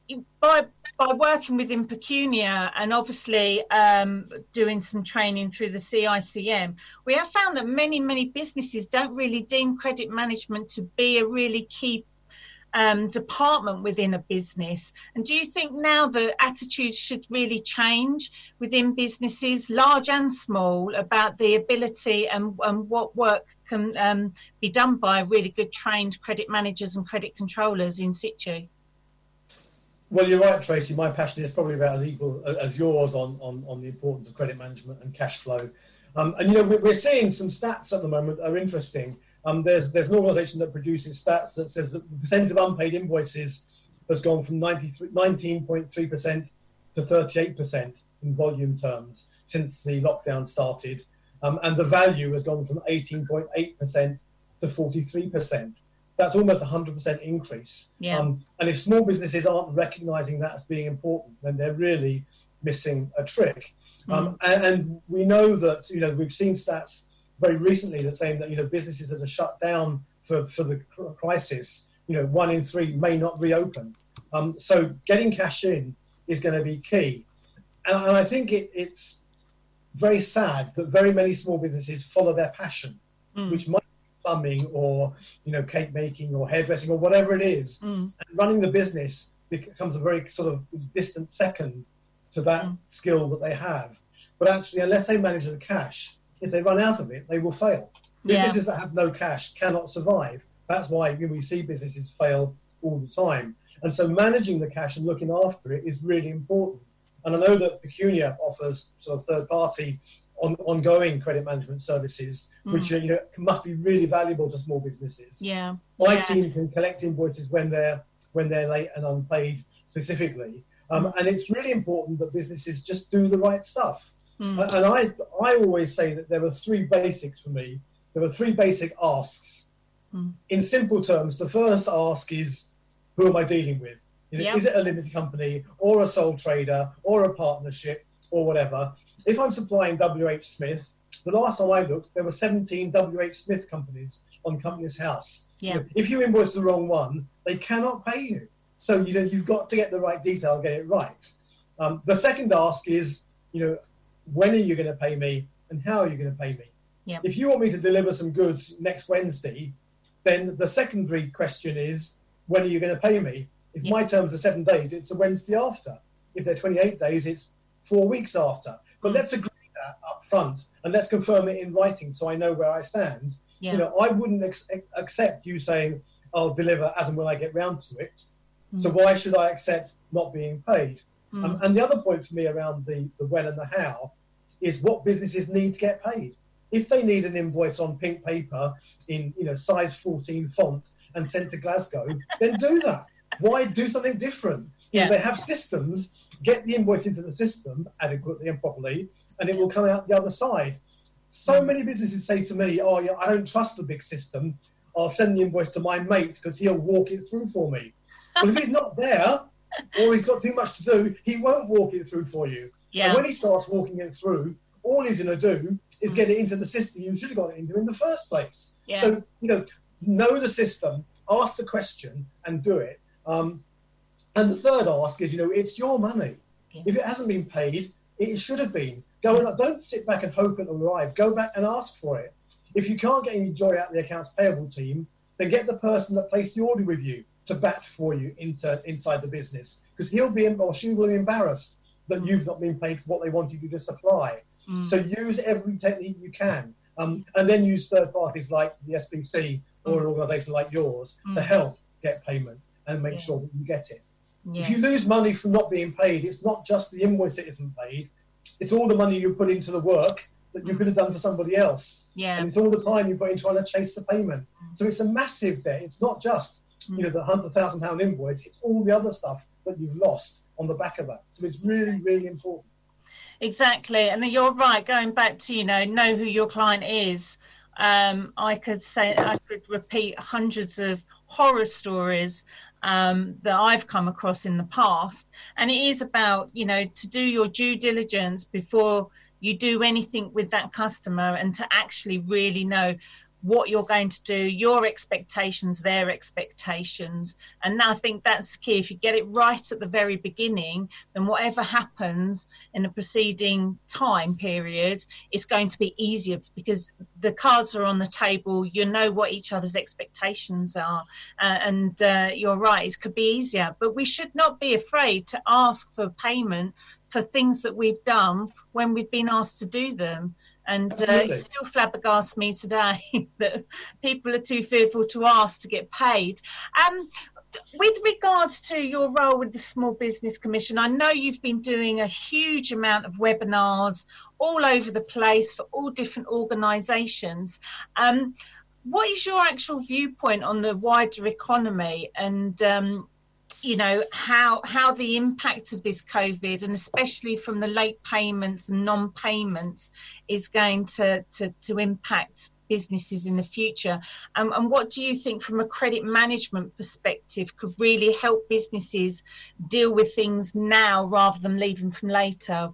by by working with Impecunia and obviously um, doing some training through the C I C M, we have found that many, many businesses don't really deem credit management to be a really key um, department within a business. And do you think now the attitudes should really change within businesses, large and small, about the ability and, and what work can um, be done by really good trained credit managers and credit controllers in situ? Well, you're right, Tracy. My passion is probably about as equal as yours on, on, on the importance of credit management and cash flow. Um, and, you know, we're seeing some stats at the moment that are interesting. Um, there's, there's an organisation that produces stats that says that the percentage of unpaid invoices has gone from nineteen point three percent to thirty-eight percent in in volume terms since the lockdown started, um, and the value has gone from eighteen point eight percent to forty-three percent. That's almost a one hundred percent increase. Yeah. Um, and if small businesses aren't recognising that as being important, then they're really missing a trick. Mm. Um, and, and we know that, you know, we've seen stats very recently that saying that, you know, businesses that are shut down for, for the crisis, you know, one in three may not reopen. Um, so getting cash in is going to be key. And, and I think it, it's very sad that very many small businesses follow their passion, mm. which might plumbing or, you know, cake making or hairdressing or whatever it is. Mm. And running the business becomes a very sort of distant second to that mm. skill that they have. But actually, unless they manage the cash, if they run out of it, they will fail. Yeah. Businesses that have no cash cannot survive. That's why you know, we see businesses fail all the time. And so managing the cash and looking after it is really important. And I know that Pecunia offers sort of third-party On, ongoing credit management services, which mm. are, you know, must be really valuable to small businesses. Yeah, my yeah. team can collect invoices when they're when they're late and unpaid specifically, um, mm. and it's really important that businesses just do the right stuff. Mm. And I I always say that there are three basics for me. There are three basic asks. Mm. In simple terms, the first ask is, who am I dealing with? You know, yep. Is it a limited company or a sole trader or a partnership or whatever? If I'm supplying W H Smith, the last time I looked, there were seventeen W H Smith companies on Companies House. Yeah. You know, if you invoice the wrong one, they cannot pay you. So, you know, you've got to get the right detail, get it right. Um, the second ask is, you know, when are you going to pay me and how are you going to pay me? Yeah. If you want me to deliver some goods next Wednesday, then the secondary question is, when are you going to pay me? If yeah. my terms are seven days, it's the Wednesday after. If they're twenty-eight days, it's four weeks after. But let's agree that up front and let's confirm it in writing so I know where I stand. Yeah. You know, I wouldn't ex- accept you saying, I'll deliver as and when I get round to it. Mm. So why should I accept not being paid? Mm. Um, and the other point for me around the, the when and the how is what businesses need to get paid. If they need an invoice on pink paper in, you know, size fourteen font and sent to Glasgow, then do that. Why do something different? Yeah. If they have systems, get the invoice into the system adequately and properly, and it will come out the other side. So many businesses say to me, oh, yeah, I don't trust the big system. I'll send the invoice to my mate because he'll walk it through for me. Well, if he's not there or he's got too much to do, he won't walk it through for you. Yeah. And when he starts walking it through, all he's going to do is get it into the system you should have got it into in the first place. Yeah. So, you know, know the system, ask the question and do it. Um, And the third ask is, you know, it's your money. Yeah. If it hasn't been paid, it should have been. Go and don't sit back and hope it'll arrive. Go back and ask for it. If you can't get any joy out of the accounts payable team, then get the person that placed the order with you to bat for you into inside the business, because he'll be or she will be embarrassed that mm. you've not been paid what they wanted you to supply. Mm. So use every technique you can, um, and then use third parties like the S B C or mm. an organisation like yours mm. to help get payment and make yeah. sure that you get it. Yeah. If you lose money from not being paid, it's not just the invoice that isn't paid. It's all the money you put into the work that you could have done for somebody else. Yeah. And it's all the time you put in trying to chase the payment. So it's a massive debt. It's not just, you know, the one hundred thousand pound invoice. It's all the other stuff that you've lost on the back of that. So it's really, really important. Exactly. And you're right. Going back to, you know, know who your client is. Um, I could say, I could repeat hundreds of horror stories um, that I've come across in the past. And it is about, you know, to do your due diligence before you do anything with that customer, and to actually really know what you're going to do, your expectations, their expectations. And I think that's the key. If you get it right at the very beginning, then whatever happens in the preceding time period is going to be easier, because the cards are on the table. You know what each other's expectations are. Uh, and uh, you're right, it could be easier. But we should not be afraid to ask for payment for things that we've done when we've been asked to do them. And uh, it still flabbergasts me today that people are too fearful to ask to get paid. Um, with regards to your role with the Small Business Commission, I know you've been doing a huge amount of webinars all over the place for all different organisations. Um, what is your actual viewpoint on the wider economy? And, um, you know, how how the impact of this COVID, and especially from the late payments and non-payments, is going to to, to impact businesses in the future. Um, and what do you think from a credit management perspective could really help businesses deal with things now rather than leaving from later?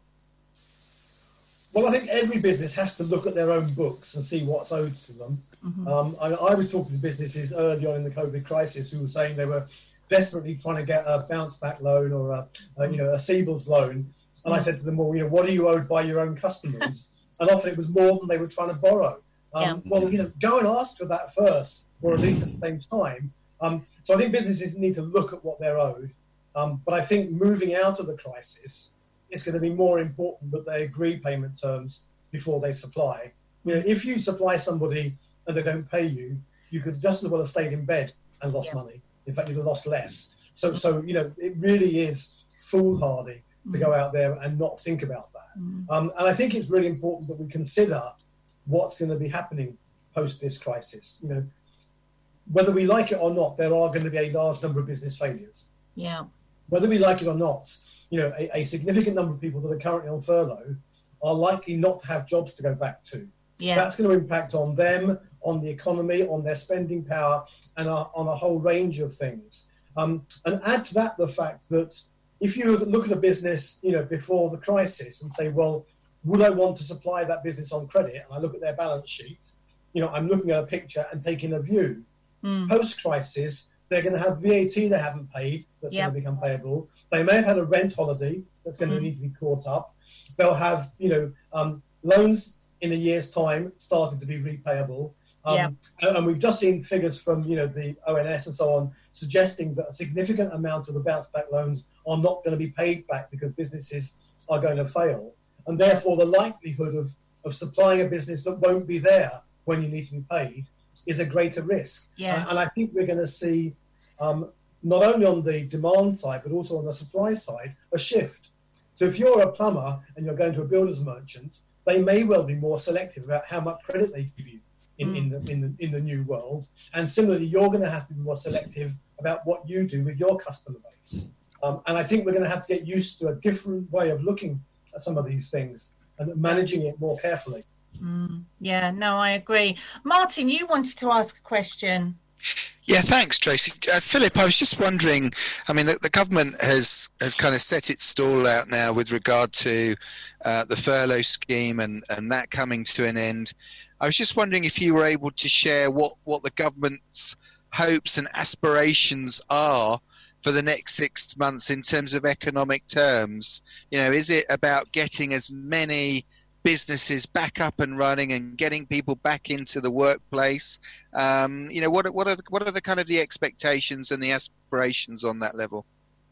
Well, I think every business has to look at their own books and see what's owed to them. Mm-hmm. um, I, I was talking to businesses early on in the COVID crisis who were saying they were desperately trying to get a bounce back loan or a, a you know a C B I L S loan, and mm-hmm. I said to them, well, you know, what are you owed by your own customers? And often it was more than they were trying to borrow. Um, yeah. Well, you know, go and ask for that first, or at least at the same time. Um, so I think businesses need to look at what they're owed. Um, but I think moving out of the crisis, it's going to be more important that they agree payment terms before they supply. You know, if you supply somebody and they don't pay you, you could just as well have stayed in bed and lost yeah. money. In fact, you'd have lost less. So, so you know, it really is foolhardy to go out there and not think about that. Mm. Um, and I think it's really important that we consider what's going to be happening post this crisis. You know, whether we like it or not, there are going to be a large number of business failures. Yeah. Whether we like it or not, you know, a, a significant number of people that are currently on furlough are likely not to have jobs to go back to. Yeah. That's going to impact on them, on the economy, on their spending power, and uh, on a whole range of things. Um, and add to that the fact that if you look at a business, you know, before the crisis and say, well, would I want to supply that business on credit? And I look at their balance sheet, you know, I'm looking at a picture and taking a view. Mm. Post-crisis, they're going to have V A T they haven't paid that's yep. going to become payable. They may have had a rent holiday that's going mm. to need to be caught up. They'll have, you know, um, loans in a year's time starting to be repayable. Um, yep. and, and we've just seen figures from, you know, the O N S and so on suggesting that a significant amount of the bounce back loans are not going to be paid back because businesses are going to fail. And therefore, the likelihood of, of supplying a business that won't be there when you need to be paid is a greater risk. Yeah. And, and I think we're going to see, um, not only on the demand side, but also on the supply side, a shift. So if you're a plumber and you're going to a builder's merchant, they may well be more selective about how much credit they give you in, mm. in, the, in, the, in the new world. And similarly, you're going to have to be more selective about what you do with your customer base. Um, and I think we're going to have to get used to a different way of looking at some of these things and managing it more carefully. Mm, yeah, no, I agree. Martin, you wanted to ask a question. Yeah, thanks, Tracy. Uh, Philip, I was just wondering, I mean, the, the government has, has kind of set its stall out now with regard to uh, the furlough scheme and, and that coming to an end. I was just wondering if you were able to share what, what the government's hopes and aspirations are for the next six months in terms of economic terms. You know, is it about getting as many businesses back up and running and getting people back into the workplace? Um, you know, what what are the, what are the kind of the expectations and the aspirations on that level?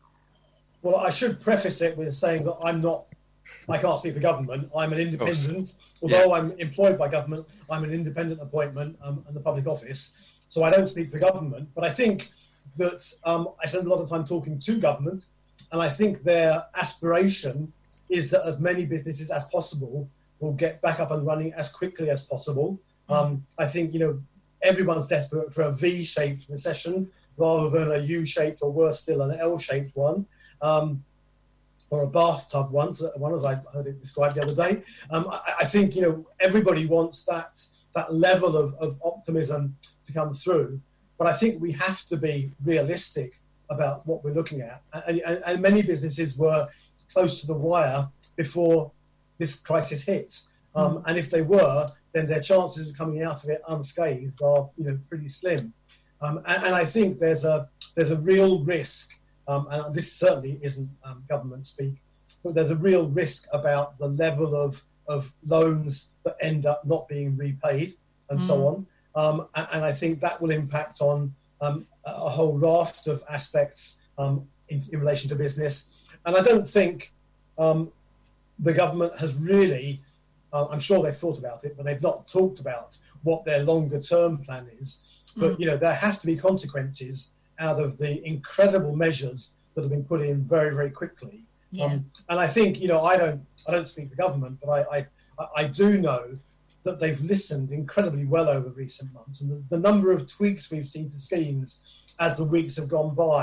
Well, I should preface it with saying that I'm not, I can't speak for government. I'm an independent. Although yeah. I'm employed by government, I'm an independent appointment um, in the public office. So I don't speak for government. But I think that um, I spend a lot of time talking to government, and I think their aspiration is that as many businesses as possible will get back up and running as quickly as possible. Um, I think, you know, everyone's desperate for a V-shaped recession rather than a U-shaped or worse still, an L-shaped one, um, or a bathtub one, one as I heard it described the other day. Um, I, I think, you know, everybody wants that that level of, of optimism to come through. But I think we have to be realistic about what we're looking at. And, and, and many businesses were close to the wire before this crisis hit. Um, mm. And if they were, then their chances of coming out of it unscathed are, you know, pretty slim. Um, and, and I think there's a there's a real risk, um, and this certainly isn't um, government speak, but there's a real risk about the level of, of loans that end up not being repaid and mm. so on. Um, and, and I think that will impact on um, a whole raft of aspects um, in, in relation to business. And I don't think um, the government has really, uh, I'm sure they've thought about it, but they've not talked about what their longer term plan is. But, mm. you know, there have to be consequences out of the incredible measures that have been put in very, very quickly. Yeah. Um, and I think, you know, I don't, I don't speak for government, but I, I, I do know that they've listened incredibly well over recent months. And the, the number of tweaks we've seen to schemes as the weeks have gone by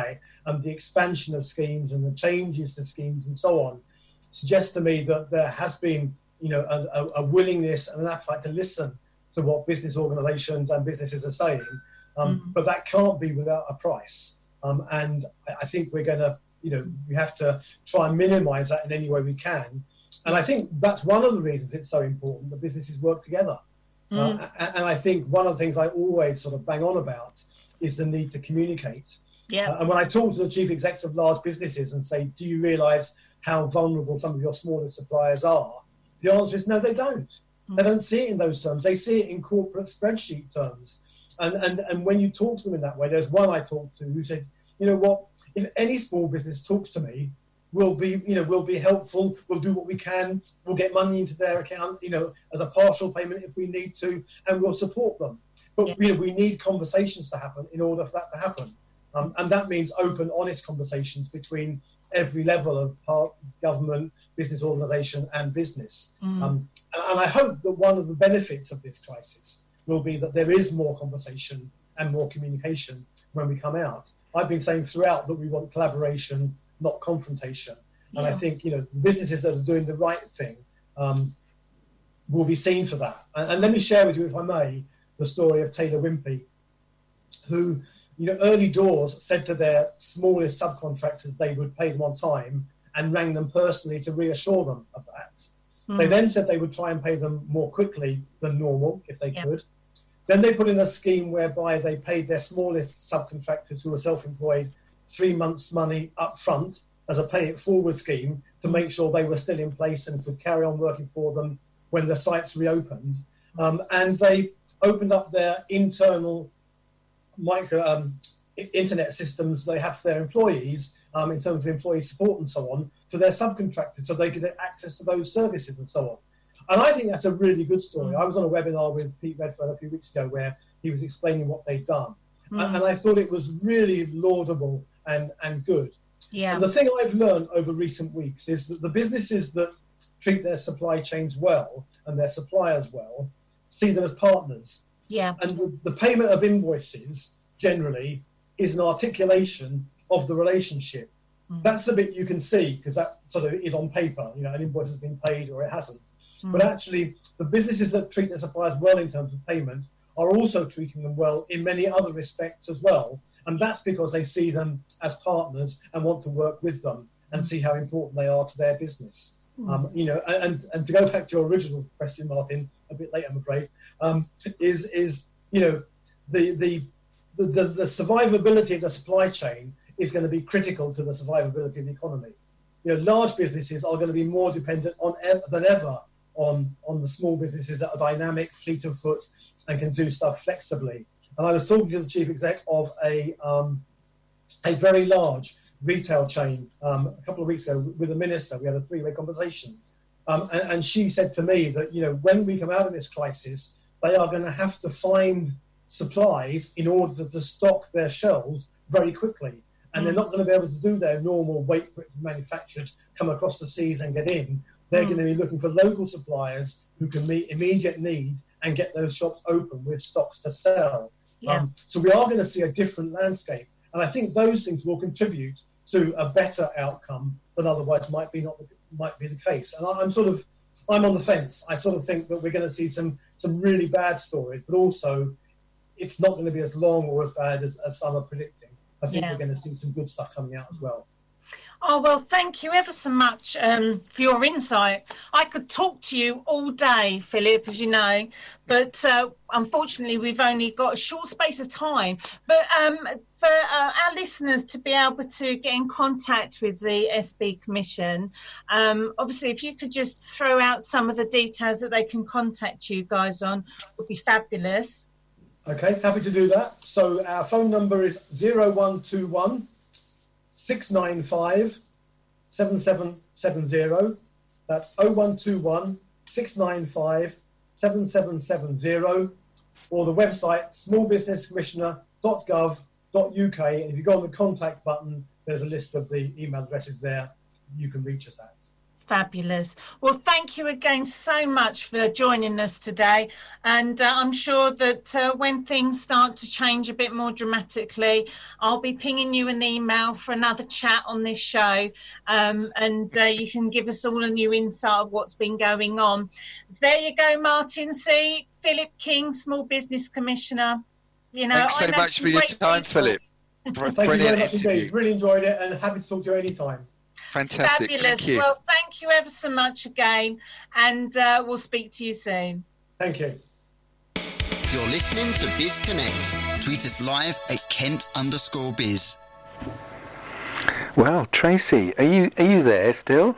and the expansion of schemes and the changes to schemes and so on suggests to me that there has been, you know, a, a willingness and an appetite to listen to what business organisations and businesses are saying, um, mm-hmm. but that can't be without a price. Um, and I think we're going to, you know, we have to try and minimise that in any way we can. And I think that's one of the reasons it's so important that businesses work together. Mm. Uh, and I think one of the things I always sort of bang on about is the need to communicate. Yeah. Uh, and when I talk to the chief execs of large businesses and say, do you realise how vulnerable some of your smaller suppliers are? The answer is no, they don't. Mm. They don't see it in those terms. They see it in corporate spreadsheet terms. And, and, and when you talk to them in that way, there's one I talked to who said, you know what, if any small business talks to me, we'll be, you know, we'll be helpful, we'll do what we can, we'll get money into their account, you know, as a partial payment if we need to, and we'll support them. But, yeah. you know, we need conversations to happen in order for that to happen. Um, and that means open, honest conversations between every level of part, government, business organisation and business. Mm. Um, and, and I hope that one of the benefits of this crisis will be that there is more conversation and more communication when we come out. I've been saying throughout that we want collaboration, not confrontation. And yeah. I think, you know, businesses that are doing the right thing um, will be seen for that. And, and let me share with you, if I may, the story of Taylor Wimpey, who, you know, early doors said to their smallest subcontractors they would pay them on time and rang them personally to reassure them of that. Mm. They then said they would try and pay them more quickly than normal, if they yeah. could. Then they put in a scheme whereby they paid their smallest subcontractors who were self-employed three months' money up front as a pay-it-forward scheme to make sure they were still in place and could carry on working for them when the sites reopened. Um, and they opened up their internal micro um, internet systems they have for their employees um, in terms of employee support and so on to their subcontractors so they could get access to those services and so on. And I think that's a really good story. I was on a webinar with Pete Redfern a few weeks ago where he was explaining what they'd done. Mm. And, and I thought it was really laudable and, and good. Yeah. And the thing I've learned over recent weeks is that the businesses that treat their supply chains well and their suppliers well see them as partners. Yeah. And the, the payment of invoices generally is an articulation of the relationship. Mm. That's the bit you can see because that sort of is on paper. You know, an invoice has been paid or it hasn't. Mm. But actually, the businesses that treat their suppliers well in terms of payment are also treating them well in many other respects as well. And that's because they see them as partners and want to work with them and see how important they are to their business. Mm. Um, you know, and, and to go back to your original question, Martin, a bit late, I'm afraid, um, is, is, you know, the, the, the, the survivability of the supply chain is going to be critical to the survivability of the economy. You know, large businesses are going to be more dependent on than ever on, on the small businesses that are dynamic, fleet of foot, and can do stuff flexibly. And I was talking to the chief exec of a um, a very large retail chain um, a couple of weeks ago with a minister. We had a three-way conversation. Um, and, and she said to me that, you know, when we come out of this crisis, they are going to have to find supplies in order to stock their shelves very quickly. And they're not going to be able to do their normal wait for it to be manufactured, come across the seas and get in. They're mm. going to be looking for local suppliers who can meet immediate need and get those shops open with stocks to sell. Yeah. Um, so we are going to see a different landscape. And I think those things will contribute to a better outcome than otherwise might be not might be the case. And I, I'm sort of, I'm on the fence. I sort of think that we're going to see some some really bad stories, but also it's not going to be as long or as bad as, as some are predicting. I think yeah. we're going to see some good stuff coming out as well. Oh, well, thank you ever so much um, for your insight. I could talk to you all day, Philip, as you know, but uh, unfortunately we've only got a short space of time. But um, for uh, our listeners to be able to get in contact with the S B Commission, um, obviously if you could just throw out some of the details that they can contact you guys on, would be fabulous. Okay, happy to do that. So our phone number is zero one two one six nine five seven seven seven zero. That's oh one two one six nine five seven seven seven zero, or the website small business commissioner dot gov dot U K. And if you go on the contact button, there's a list of the email addresses there you can reach us at. Fabulous. Well, thank you again so much for joining us today. And uh, I'm sure that uh, when things start to change a bit more dramatically, I'll be pinging you an email for another chat on this show. Um, and uh, you can give us all a new insight of what's been going on. There you go, Martin C. Philip King, Small Business Commissioner. You know, Thanks so much for your time, people. Philip. Thank you very much indeed. Really enjoyed it and happy to talk to you anytime. Fantastic. Fabulous. Thank you. Well, thank you ever so much again, and uh, we'll speak to you soon. Thank you. You're listening to Biz Connect. Tweet us live at Kent underscore biz. Well, Tracy, are you are you there still?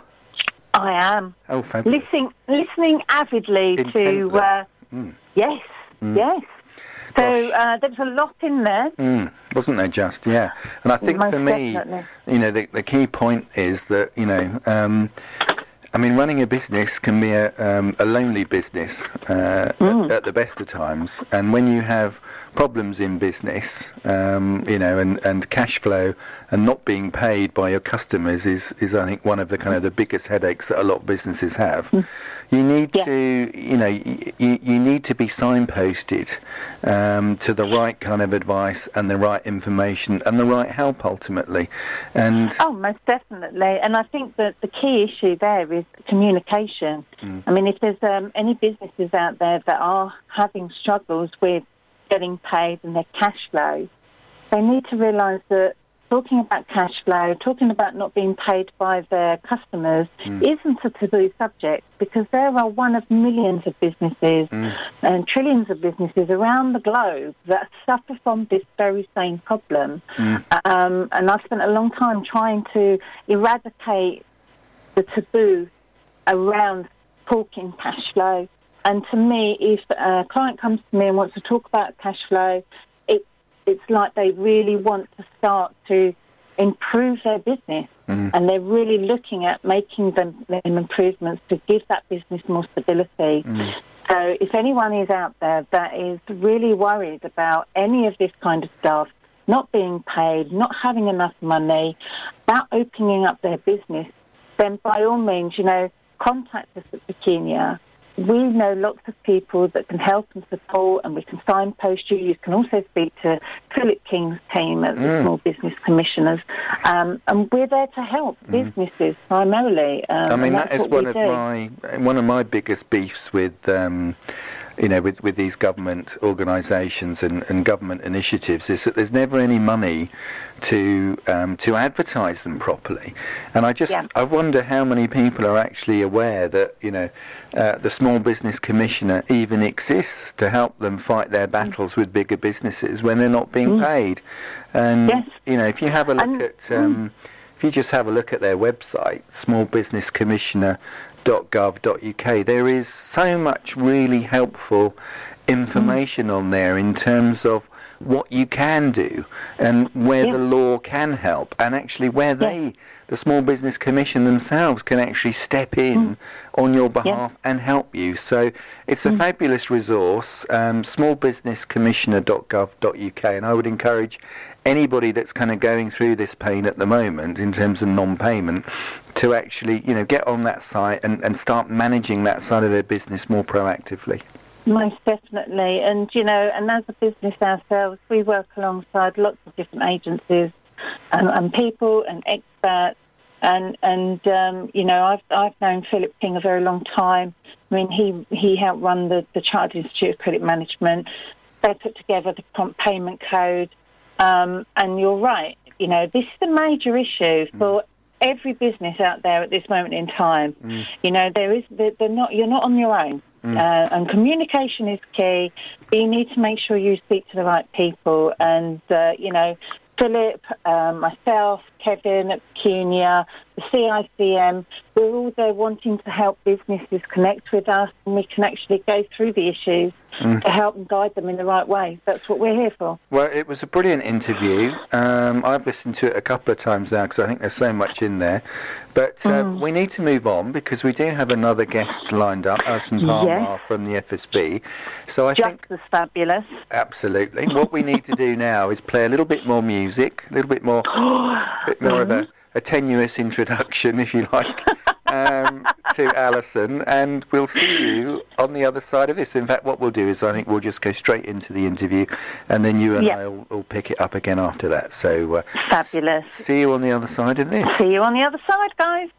I am. Oh, fabulous. Listening, listening avidly Intently. to, uh, Mm. yes, Mm. yes. So Gosh. uh, there was a lot in there. Mm, wasn't there just, yeah. And I think Most for me, definitely. you know, the, the key point is that, you know, um, I mean, running a business can be a, um, a lonely business uh, Mm. at, at the best of times. And when you have problems in business, um, you know, and, and cash flow and not being paid by your customers is, is, I think, one of the kind of the biggest headaches that a lot of businesses have. Mm. You need Yeah. to, you know, you, you need to be signposted um, to the right kind of advice and the right information and the right help ultimately. And Oh, most definitely. And I think that the key issue there is communication. Mm. I mean, if there's um, any businesses out there that are having struggles with getting paid and their cash flow, they need to realise that talking about cash flow, talking about not being paid by their customers mm. isn't a taboo subject, because there are one of millions of businesses mm. and trillions of businesses around the globe that suffer from this very same problem. Mm. Um, and I've spent a long time trying to eradicate the taboo around talking cash flow. And to me, if a client comes to me and wants to talk about cash flow, it, it's like they really want to start to improve their business. Mm. And they're really looking at making them, them improvements to give that business more stability. Mm. So if anyone is out there that is really worried about any of this kind of stuff, not being paid, not having enough money, about opening up their business, then by all means, you know, contact us at Pecunia. We know lots of people that can help and support, and we can signpost you. You can also speak to Philip King's team at the mm. Small Business Commissioners, um, and we're there to help mm. businesses primarily. Um, I mean, that is one of do. my one of my biggest beefs with. Um, you know, with, with these government organisations and, and government initiatives, is that there's never any money to um, to advertise them properly. And I just, yeah. I wonder how many people are actually aware that, you know, uh, the Small Business Commissioner even exists to help them fight their battles mm. with bigger businesses when they're not being mm. paid. And, yes. you know, if you have a look and, at... Um, mm. If you just have a look at their website, small business commissioner dot gov dot U K, there is so much really helpful information mm. on there in terms of what you can do and where yeah. the law can help, and actually where they, yeah. the Small Business Commission themselves, can actually step in mm. on your behalf yeah. and help you. So it's a mm. fabulous resource, um, small business commissioner dot gov dot U K, and I would encourage anybody that's kind of going through this pain at the moment in terms of non-payment to actually, you know, get on that site and, and start managing that side of their business more proactively. Most definitely. And, you know, and as a business ourselves, we work alongside lots of different agencies and, and people and experts. And, and um, you know, I've I've known Philip King a very long time. I mean, he, he helped run the, the Chartered Institute of Credit Management. They put together the prompt payment code. Um, and you're right, you know, this is a major issue for mm. every business out there at this moment in time. Mm. You know, there is, they're, they're not, you're not on your own. Mm. Uh, and communication is key. You need to make sure you speak to the right people. And, uh, you know, Philip, um, myself, Kevin at Pecunia, the C I C M, we're all there wanting to help businesses connect with us, and we can actually go through the issues mm. to help and guide them in the right way. That's what we're here for. Well, it was a brilliant interview. Um, I've listened to it a couple of times now because I think there's so much in there. But uh, mm. we need to move on because we do have another guest lined up, Alison Palmer yes. from the F S B. So I Just think as fabulous. Absolutely. What we need to do now is play a little bit more music, a little bit more, bit more of a, a tenuous introduction, if you like. um, to Alison, and we'll see you on the other side of this. In fact, what we'll do is I think we'll just go straight into the interview, and then you and yep. I will will pick it up again after that. So uh, fabulous. S- see you on the other side of this. See you on the other side, guys.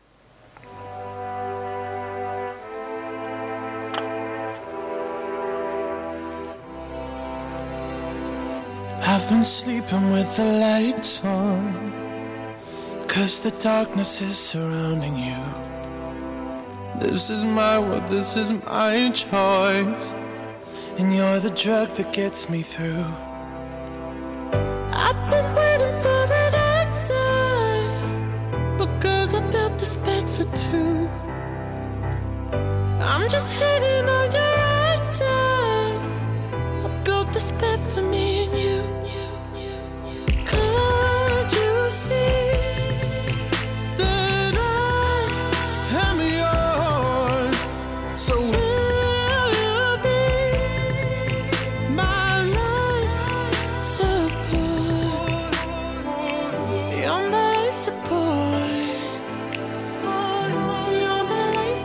I've been sleeping with the lights on, 'cause the darkness is surrounding you. This is my world, this is my choice, and you're the drug that gets me through. I've been waiting for an answer, because I built this bed for two. I'm just hanging on your answer. I built this bed for me and you. Can't you see that I am yours? So will you be my life support? You're my life support. You're my life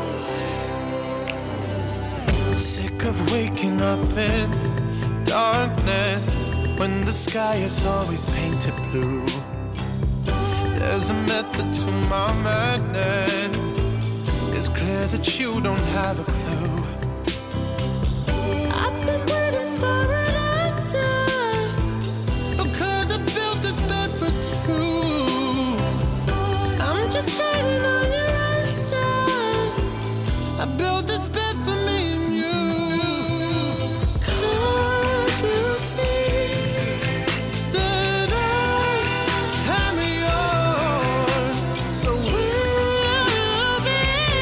support. Sick of waking up in darkness when the sky is always painted blue. There's a method to my madness. It's clear that you don't have a clue. I've been waiting for an answer, because I built this bed for two. I'm just hanging on your answer. I built this bed for me and you. Can't you see that I am yours? So will you be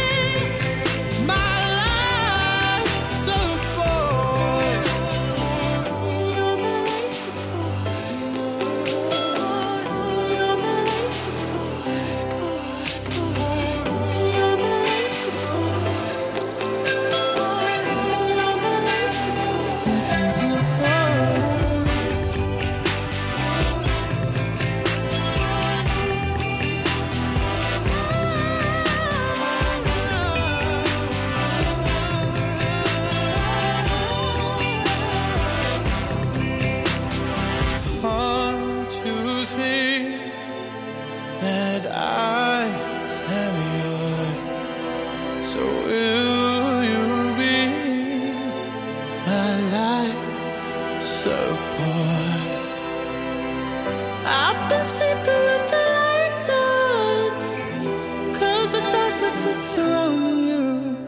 my life support? You're my life support. You're my life support. You're my life support. You're my life Can't you see that I am yours? So will you be my life support? I've been sleeping with the lights on, 'cause the darkness is surrounding you.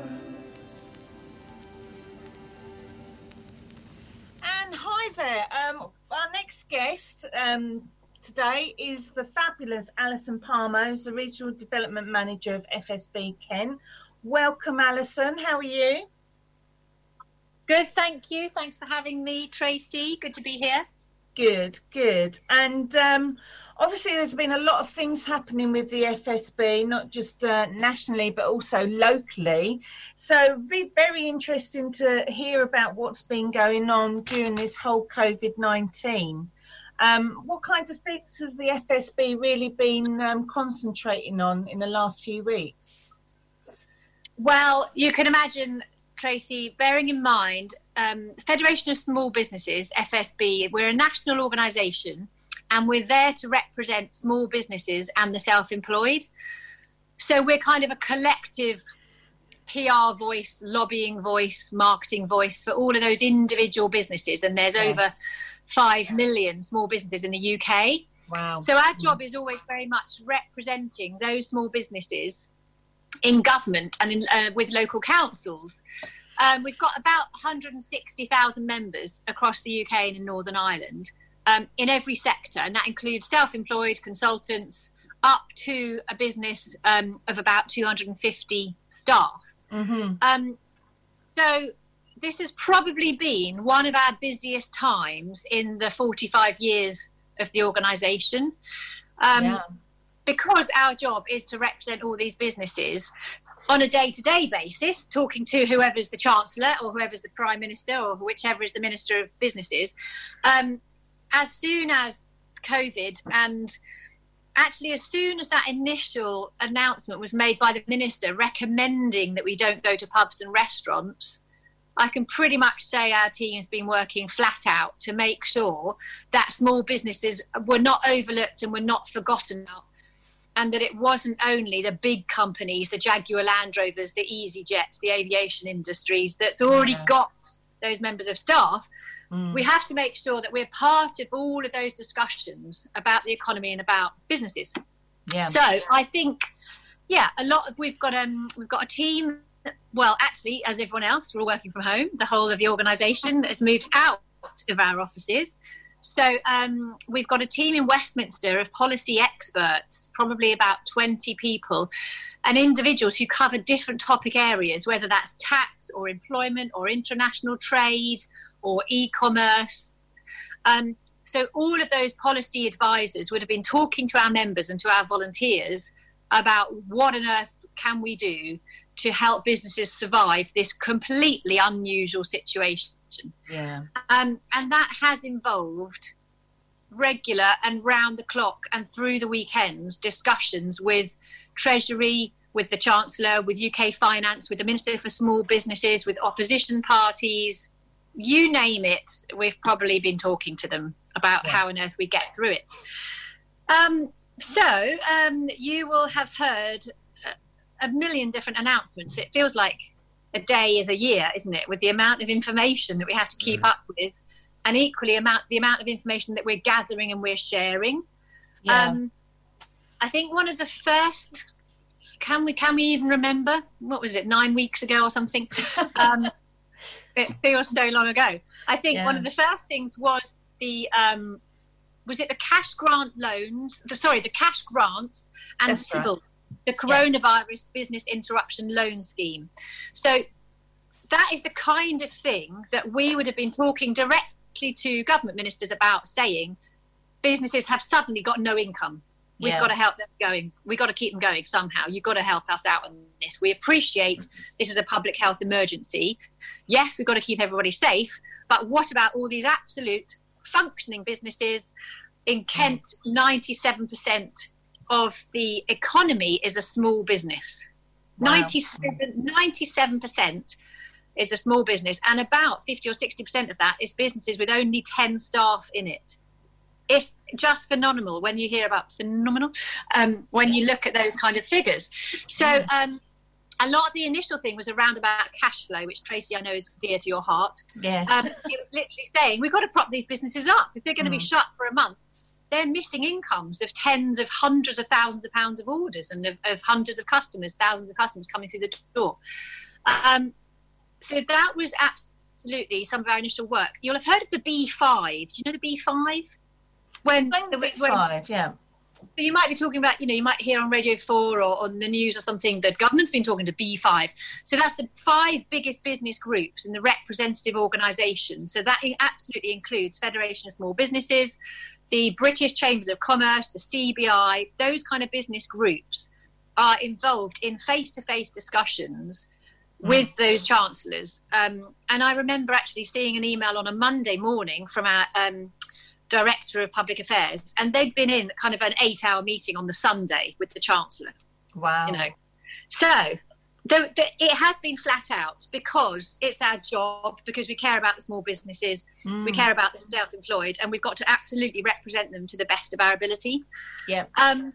And hi there. Um, our next guest um, today is the fabulous Alison Palmer, who's the Regional Development Manager of F S B Kent. Welcome, Alison. How are you? Good, thank you. Thanks for having me, Tracy. Good to be here. Good, good. And um, obviously there's been a lot of things happening with the F S B, not just uh, nationally, but also locally. So it'd be very interesting to hear about what's been going on during this whole COVID nineteen. Um, what kinds of things has the F S B really been um, concentrating on in the last few weeks? Well, you can imagine, Tracy, bearing in mind, um, Federation of Small Businesses, F S B, we're a national organisation, and we're there to represent small businesses and the self-employed. So we're kind of a collective P R voice, lobbying voice, marketing voice for all of those individual businesses. And there's yeah. over five million small businesses in the U K. Wow. So our job is always very much representing those small businesses in government and in, uh, with local councils. Um, we've got about one hundred sixty thousand members across the U K and in Northern Ireland um, in every sector, and that includes self-employed, consultants, up to a business um, of about two hundred fifty staff. Mm-hmm. Um, so this has probably been one of our busiest times in the forty-five years of the organisation. Um, yeah. Because our job is to represent all these businesses on a day-to-day basis, talking to whoever's the Chancellor or whoever's the Prime Minister or whichever is the Minister of Businesses. Um, as soon as COVID and actually, as soon as that initial announcement was made by the minister recommending that we don't go to pubs and restaurants, I can pretty much say our team has been working flat out to make sure that small businesses were not overlooked and were not forgotten about, and that it wasn't only the big companies, the Jaguar Land Rovers, the EasyJets, the aviation industries that's already yeah. got those members of staff. Mm. We have to make sure that we're part of all of those discussions about the economy and about businesses. Yeah. So I think, yeah, a lot of we've got um we've got a team. Well, actually, as everyone else, we're all working from home. The whole of the organisation has moved out of our offices. So um, we've got a team in Westminster of policy experts, probably about twenty people, and individuals who cover different topic areas, whether that's tax or employment or international trade or e-commerce. Um, so all of those policy advisors would have been talking to our members and to our volunteers about what on earth can we do to help businesses survive this completely unusual situation. Yeah. Um, and that has involved regular and round the clock and through the weekends discussions with Treasury, with the Chancellor, with U K Finance, with the Minister for Small Businesses, with opposition parties, you name it, we've probably been talking to them about yeah. how on earth we get through it. Um, so um, you will have heard a, a million different announcements. It feels like a day is a year, isn't it, with the amount of information that we have to keep mm. up with, and equally amount the amount of information that we're gathering and we're sharing. Yeah. Um, I think one of the first, can we can we even remember, what was it, nine weeks ago or something? Um, it feels so long ago. I think yeah. one of the first things was the, um, was it the cash grant loans, the, sorry, the cash grants and That's civil. Right. The Coronavirus yeah. Business Interruption Loan Scheme. So that is the kind of thing that we would have been talking directly to government ministers about, saying businesses have suddenly got no income. We've yeah. got to help them going. We've got to keep them going somehow. You've got to help us out on this. We appreciate this is a public health emergency. Yes, we've got to keep everybody safe. But what about all these absolute functioning businesses? In Kent, ninety-seven percent of the economy is a small business. Wow. ninety-seven percent is a small business, and about fifty or sixty percent of that is businesses with only ten staff in it. It's just phenomenal when you hear about phenomenal, um, when you look at those kind of figures. So um, a lot of the initial thing was around about cash flow, which Tracy, I know is dear to your heart. Yes. Um, it was literally saying, we've got to prop these businesses up. If they're going to mm. be shut for a month, they're missing incomes of tens of hundreds of thousands of pounds of orders and of, of hundreds of customers, thousands of customers coming through the door. Um, so that was absolutely some of our initial work. You'll have heard of the B five. Do you know the B five? When the B five, yeah. You might be talking about, you know, you might hear on Radio four or on the news or something that government's been talking to B five. So that's the five biggest business groups in the representative organisation. So that absolutely includes Federation of Small Businesses, the British Chambers of Commerce, the C B I. Those kind of business groups are involved in face-to-face discussions mm. with those chancellors. Um, and I remember actually seeing an email on a Monday morning from our um, Director of Public Affairs, and they'd been in kind of an eight-hour meeting on the Sunday with the Chancellor. Wow. You know, so the, the, it has been flat out because it's our job, because we care about the small businesses, mm. we care about the self-employed, and we've got to absolutely represent them to the best of our ability. Yeah. Um.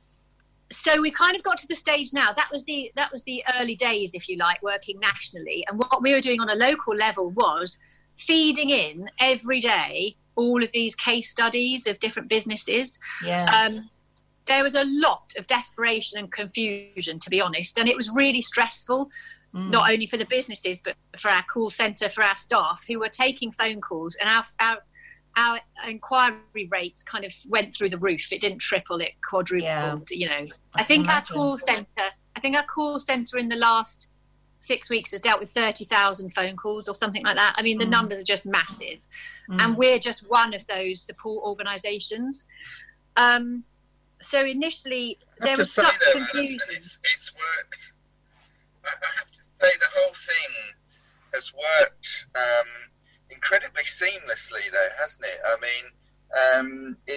So we kind of got to the stage now. That was the that was the early days, if you like, working nationally, and what we were doing on a local level was feeding in every day all of these case studies of different businesses. Yeah. Um, there was a lot of desperation and confusion, to be honest, and it was really stressful, mm. not only for the businesses, but for our call centre, for our staff who were taking phone calls, and our, our, our inquiry rates kind of went through the roof. It didn't triple, it quadrupled, yeah. you know. I, I think imagine. our call centre, I think our call centre in the last six weeks has dealt with thirty thousand phone calls or something like that. I mean, the mm. numbers are just massive. Mm. And we're just one of those support organisations. Um, so initially, there was such though, confusion. It's, it's worked. I have to say the whole thing has worked um, incredibly seamlessly, though, hasn't it? I mean, um, it, it, it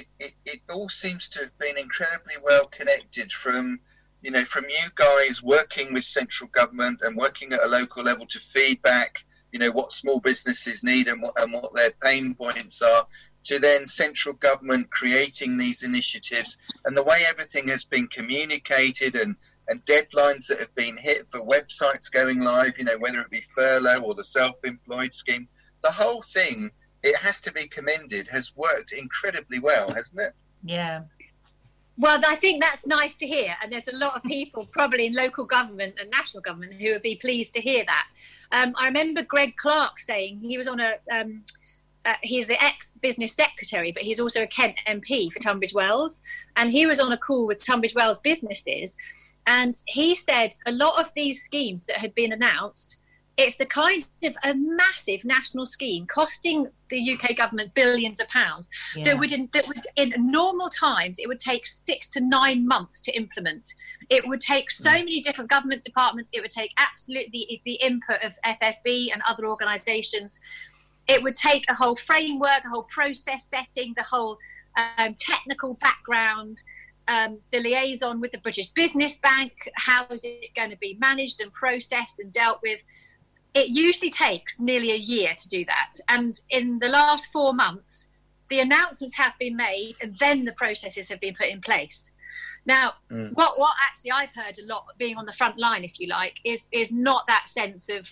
it all seems to have been incredibly well connected from, you know, from you guys working with central government and working at a local level to feedback, you know, what small businesses need and what, and what their pain points are, to then central government creating these initiatives, and the way everything has been communicated and, and deadlines that have been hit for websites going live, you know, whether it be furlough or the self-employed scheme, the whole thing, it has to be commended, has worked incredibly well, hasn't it? Yeah. Well, I think that's nice to hear. And there's a lot of people probably in local government and national government who would be pleased to hear that. Um, I remember Greg Clark saying, he was on a, um, uh, he's the ex-business secretary, but he's also a Kent M P for Tunbridge Wells. And he was on a call with Tunbridge Wells businesses. And he said a lot of these schemes that had been announced, it's the kind of a massive national scheme costing the U K government billions of pounds yeah. that would, in, that would, in normal times, it would take six to nine months to implement. It would take so many different government departments. It would take absolutely the input of F S B and other organisations. It would take a whole framework, a whole process setting, the whole um, technical background, um, the liaison with the British Business Bank. How is it going to be managed and processed and dealt with? It usually takes nearly a year to do that. And in the last four months, the announcements have been made and then the processes have been put in place. Now, mm. what, what actually I've heard a lot, being on the front line, if you like, is, is not that sense of,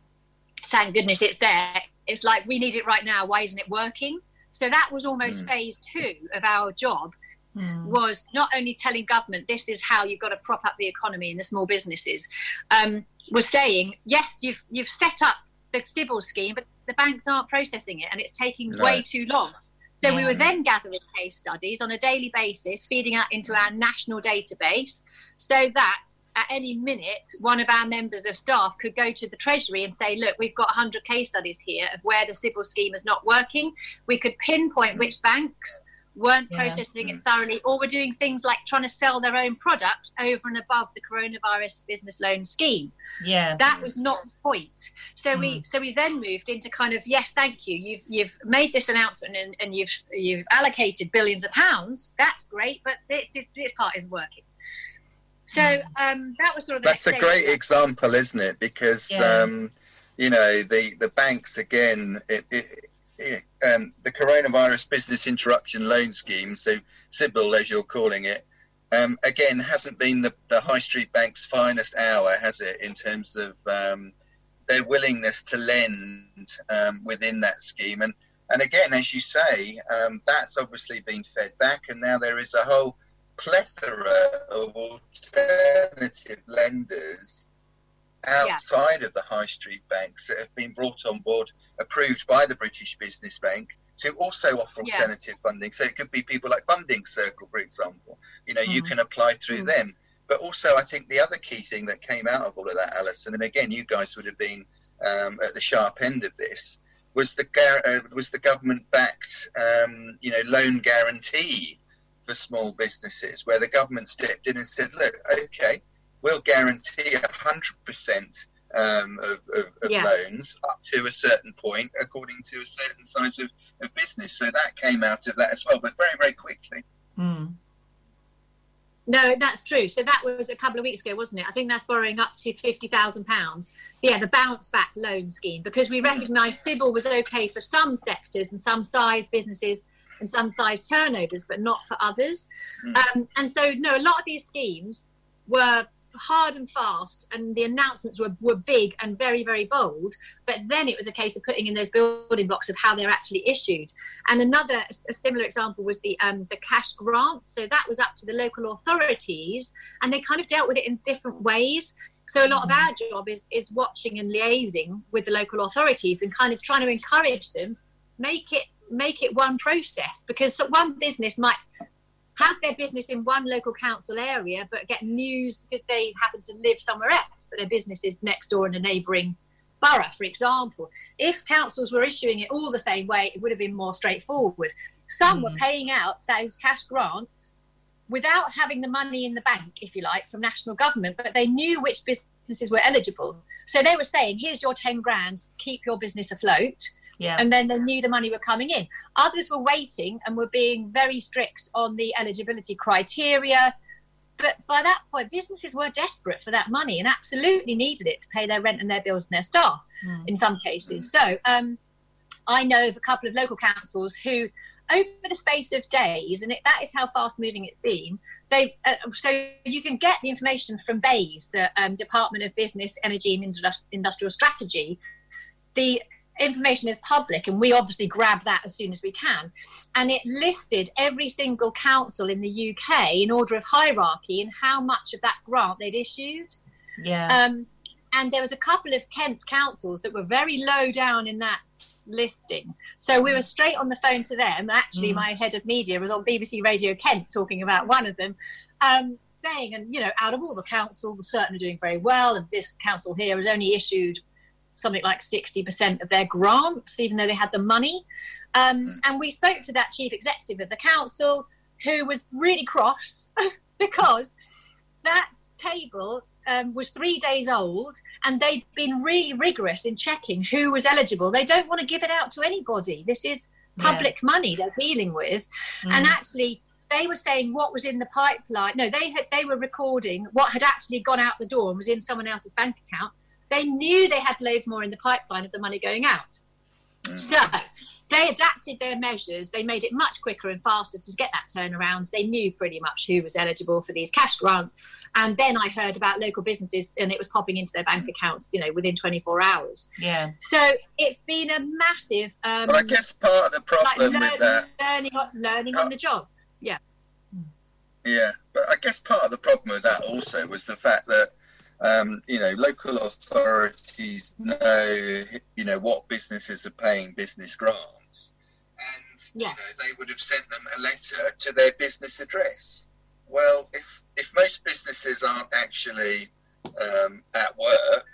thank goodness it's there. It's like, we need it right now. Why isn't it working? So that was almost mm. phase two of our job, mm. was not only telling government, this is how you've got to prop up the economy and the small businesses, um, was saying, yes, you've you've set up the Sybil scheme, but the banks aren't processing it and it's taking no. way too long. So Yeah. we were then gathering case studies on a daily basis, feeding out into our national database, so that at any minute, one of our members of staff could go to the Treasury and say, look, we've got one hundred case studies here of where the Sybil scheme is not working. We could pinpoint which banks weren't Yeah. processing it thoroughly, or were doing things like trying to sell their own product over and above the coronavirus business loan scheme. Yeah. That was not the point. So Mm. we so we then moved into kind of, yes, thank you. You've you've made this announcement and, and you've you've allocated billions of pounds. That's great, but this is, this part isn't working. So um, that was sort of the That's a next great stage. example, isn't it? Because Yeah. um, you know, the the banks again. It, it, it, um, the coronavirus business interruption loan scheme, so Sybil, as you're calling it, um, again hasn't been the, the high street bank's finest hour, has it? In terms of um, their willingness to lend um, within that scheme, and and again, as you say, um, that's obviously been fed back, and now there is a whole plethora of alternative lenders outside yeah. of the high street banks that have been brought on board, approved by the British Business Bank, to also offer Yeah. alternative funding. So it could be people like Funding Circle, for example. You know, mm. you can apply through mm. them. But also, I think the other key thing that came out of all of that, Alison, and again, you guys would have been um, at the sharp end of this, was the gar- uh, was the government-backed, um, you know, loan guarantee for small businesses, where the government stepped in and said, look, okay, we'll guarantee one hundred percent um, of, of, of Yeah. loans up to a certain point, according to a certain size of, of business. So that came out of that as well, but very, very quickly. Mm. No, that's true. So that was a couple of weeks ago, wasn't it? I think that's borrowing up to fifty thousand pounds. Yeah, the bounce back loan scheme, because we recognised Sybil was okay for some sectors and some size businesses and some size turnovers, but not for others. Mm. Um, and so, no, a lot of these schemes were hard and fast, and the announcements were, were big and very, very bold, but then it was a case of putting in those building blocks of how they're actually issued. And another, a similar example was the um, the cash grants. So that was up to the local authorities, and they kind of dealt with it in different ways. So a lot of our job is is watching and liaising with the local authorities and kind of trying to encourage them, make it make it one process, because one business might have their business in one local council area but get news because they happen to live somewhere else, but their business is next door in a neighbouring borough, for example. If councils were issuing it all the same way, it would have been more straightforward. Some mm. were paying out those cash grants without having the money in the bank, if you like, from national government, but they knew which businesses were eligible. So they were saying, here's your ten grand, keep your business afloat. Yeah. And then they knew the money were coming in. Others were waiting and were being very strict on the eligibility criteria. But by that point, businesses were desperate for that money and absolutely needed it to pay their rent and their bills and their staff mm. in some cases. So um, I know of a couple of local councils who, over the space of days, and it, that is how fast moving it's been, they uh, so you can get the information from BEIS, the um, Department of Business, Energy and Industri- Industrial Strategy. The information is public, and we obviously grab that as soon as we can. And it listed every single council in the U K in order of hierarchy and how much of that grant they'd issued. Yeah. Um, and there was a couple of Kent councils that were very low down in that listing. So we were straight on the phone to them. Actually, mm. my head of media was on B B C Radio Kent talking about one of them, um, saying, and, you know, out of all the councils, certain are doing very well, and this council here has only issued something like sixty percent of their grants, even though they had the money. Um, and we spoke to that chief executive of the council, who was really cross because that table um, was three days old and they'd been really rigorous in checking who was eligible. They don't want to give it out to anybody. This is public yeah. money they're dealing with. Mm. And actually, they were saying what was in the pipeline. No, they had, they were recording what had actually gone out the door and was in someone else's bank account. They knew they had loads more in the pipeline of the money going out. Mm. So they adapted their measures. They made it much quicker and faster to get that turnaround. They knew pretty much who was eligible for these cash grants. And then I heard about local businesses and it was popping into their bank accounts, you know, within twenty-four hours. Yeah. So it's been a massive... Um, but I guess part of the problem like learning, with that... Learning, on, learning uh, on the job, yeah. Yeah, but I guess part of the problem with that also was the fact that Um, you know, local authorities know, you know, what businesses are paying business grants, and yeah. you know, they would have sent them a letter to their business address. Well, if if most businesses aren't actually um, at work,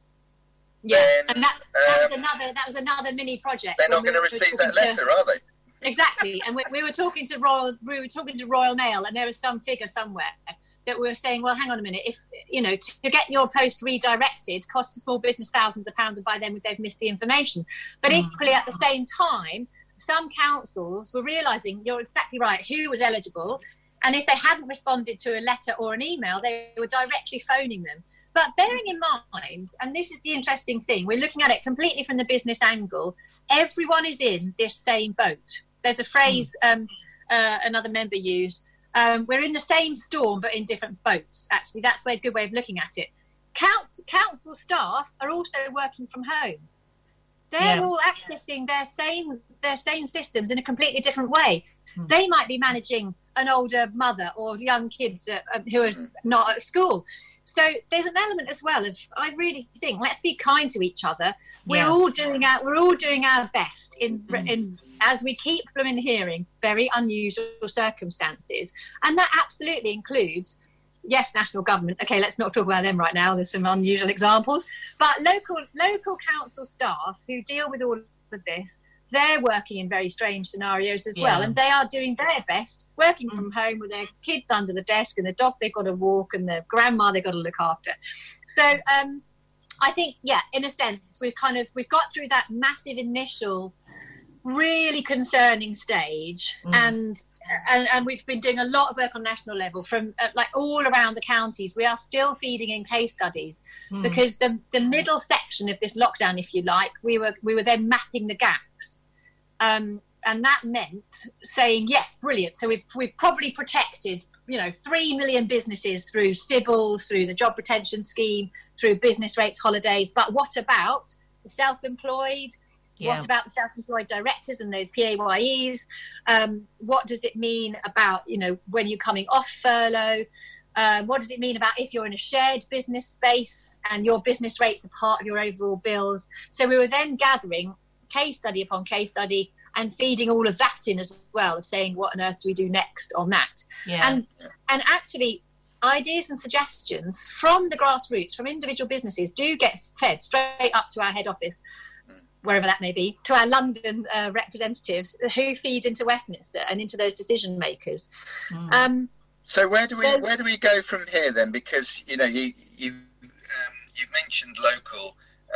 yeah, then, and that, that um, was another that was another mini project. They're not going to receive that letter, are they? Exactly, and we, we were talking to Royal, we were talking to Royal Mail, and there was some figure somewhere that we were saying, well, hang on a minute, if, you know, to, to get your post redirected costs a small business thousands of pounds, and by then they've missed the information. But mm. equally, at the same time, some councils were realising, you're exactly right, who was eligible, and if they hadn't responded to a letter or an email, they were directly phoning them. But bearing in mind, and this is the interesting thing, we're looking at it completely from the business angle, everyone is in this same boat. There's a phrase mm. um, uh, another member used, Um, we're in the same storm, but in different boats. Actually, that's a good way of looking at it. Council, council staff are also working from home. They're yeah. all accessing their same their same systems in a completely different way. Mm. They might be managing an older mother or young kids uh, who are not at school. So there's an element as well of, I really think, let's be kind to each other. We're yeah. all doing our we're all doing our best in mm. in. as we keep them in hearing very unusual circumstances. And that absolutely includes, yes, national government. Okay, let's not talk about them right now. There's some unusual examples. But local local council staff who deal with all of this, they're working in very strange scenarios as yeah. well. And they are doing their best, working from home with their kids under the desk and the dog they've got to walk and the grandma they've got to look after. So um, I think, yeah, in a sense, we've kind of, we've got through that massive initial really concerning stage mm. and, and and we've been doing a lot of work on national level from uh, like all around the counties. We are still feeding in case studies mm. because the the middle section of this lockdown, if you like, we were we were then mapping the gaps, um, and that meant saying yes, brilliant. So we've we've probably protected, you know, three million businesses through S I B Ls, through the job retention scheme, through business rates holidays. But what about the self-employed? Yeah. What about the self-employed directors and those P A Y Es? Um, what does it mean about, you know, when you're coming off furlough? Uh, what does it mean about if you're in a shared business space and your business rates are part of your overall bills? So we were then gathering case study upon case study and feeding all of that in as well, of saying what on earth do we do next on that? Yeah. And and actually, ideas and suggestions from the grassroots, from individual businesses, do get fed straight up to our head office, wherever that may be, to our London uh, representatives who feed into Westminster and into those decision makers. Mm. Um, so where do we so, where do we go from here then? Because you know you you um, you've mentioned local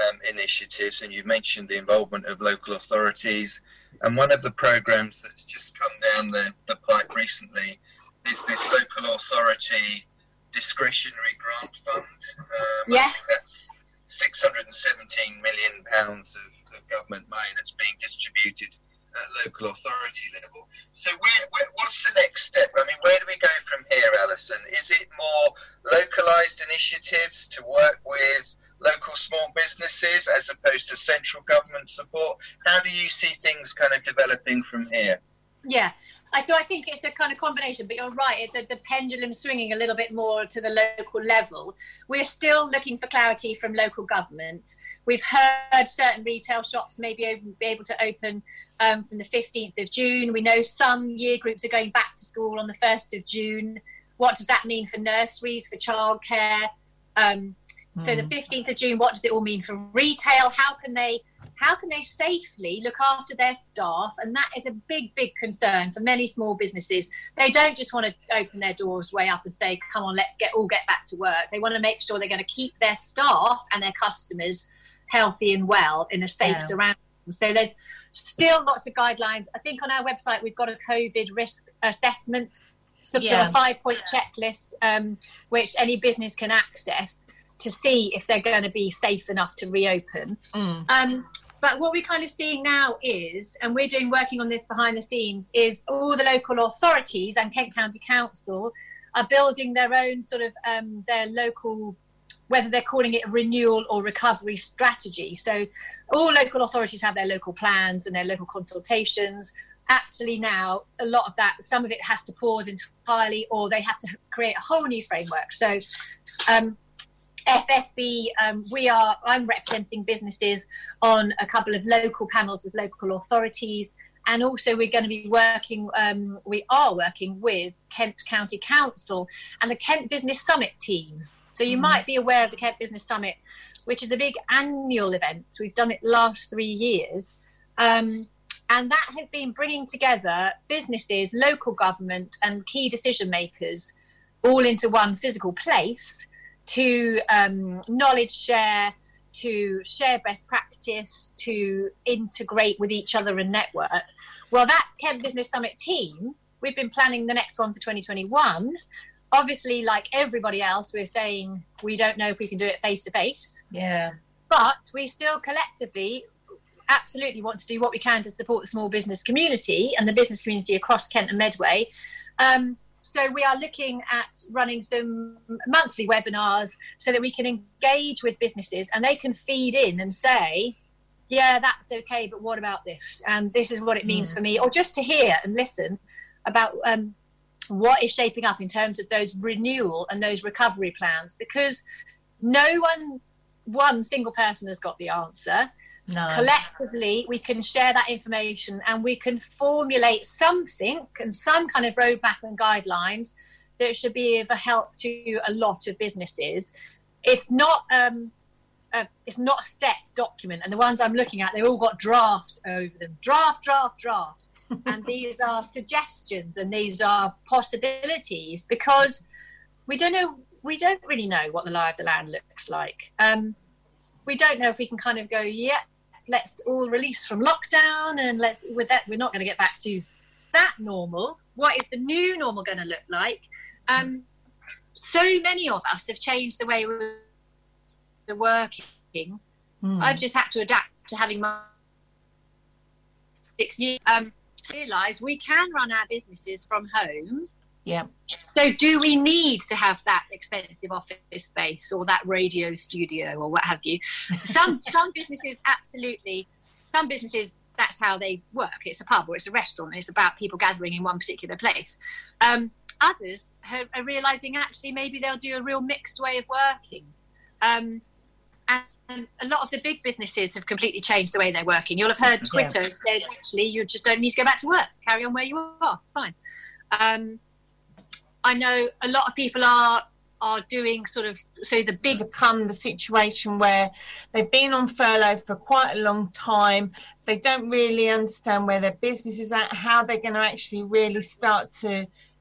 um, initiatives, and you've mentioned the involvement of local authorities. And one of the programs that's just come down the, the pipe recently is this local authority discretionary grant fund. Um, yes. That's six hundred seventeen million pounds of, of government money that's being distributed at local authority level. So where, where, what's the next step? I mean, where do we go from here, Alison? Is it more localised initiatives to work with local small businesses as opposed to central government support? How do you see things kind of developing from here? Yeah. So I think it's a kind of combination, but you're right, the, the pendulum swinging a little bit more to the local level. We're still looking for clarity from local government. We've heard certain retail shops may be able to open um, from the fifteenth of June. We know some year groups are going back to school on the first of June. What does that mean for nurseries, for childcare? Um, mm. So the fifteenth of June, what does it all mean for retail? How can they How can they safely look after their staff? And that is a big, big concern for many small businesses. They don't just want to open their doors way up and say, come on, let's get all get back to work. They want to make sure they're going to keep their staff and their customers healthy and well in a safe yeah. surrounding. So there's still lots of guidelines. I think on our website, we've got a COVID risk assessment. So we've got a five-point checklist, um, which any business can access to see if they're going to be safe enough to reopen. Mm. Um, But what we're kind of seeing now is, and we're doing working on this behind the scenes, is all the local authorities and Kent County Council are building their own sort of um, their local, whether they're calling it a renewal or recovery strategy. So all local authorities have their local plans and their local consultations. Actually now, a lot of that, some of it has to pause entirely, or they have to create a whole new framework. So um, F S B, um, we are, I'm representing businesses on a couple of local panels with local authorities. And also we're going to be working, um, we are working with Kent County Council and the Kent Business Summit team. So you mm. might be aware of the Kent Business Summit, which is a big annual event. We've done it last three years. Um, and that has been bringing together businesses, local government and key decision makers all into one physical place to um, knowledge share, to share best practice, to integrate with each other and network. Well, that Kent Business Summit team, we've been planning the next one for twenty twenty-one. Obviously, like everybody else, we're saying we don't know if we can do it face-to-face. Yeah. But we still collectively absolutely want to do what we can to support the small business community and the business community across Kent and Medway. Um, So we are looking at running some monthly webinars so that we can engage with businesses and they can feed in and say, yeah, that's okay, but what about this? And this is what it means mm. for me. Or just to hear and listen about um, what is shaping up in terms of those renewal and those recovery plans, because no one, one single person has got the answer. No. Collectively, we can share that information and we can formulate something and some kind of roadmap and guidelines that should be of a help to a lot of businesses. It's not um, a, it's not a set document, and the ones I'm looking at, they've all got draft over them. Draft, draft, draft. And these are suggestions and these are possibilities, because we don't know, we don't really know what the lie of the land looks like. Um, we don't know if we can kind of go, yeah, let's all release from lockdown and let's, with that, we're not going to get back to that normal. What is the new normal going to look like? Um, so many of us have changed the way we're working. Mm. I've just had to adapt to having my six years. Um, realise we can run our businesses from home. Yeah. So do we need to have that expensive office space or that radio studio or what have you? Some some businesses, absolutely. Some businesses, that's how they work. It's a pub or it's a restaurant. It's about people gathering in one particular place. Um, others are, are realising actually maybe they'll do a real mixed way of working. Um, and, and a lot of the big businesses have completely changed the way they're working. You'll have heard Twitter yeah. said, actually, you just don't need to go back to work. Carry on where you are. It's fine. Um, I know a lot of people are are doing sort of, so the big... become the situation where they've been on furlough for quite a long time. They don't really understand where their business is at, how they're going to actually really start to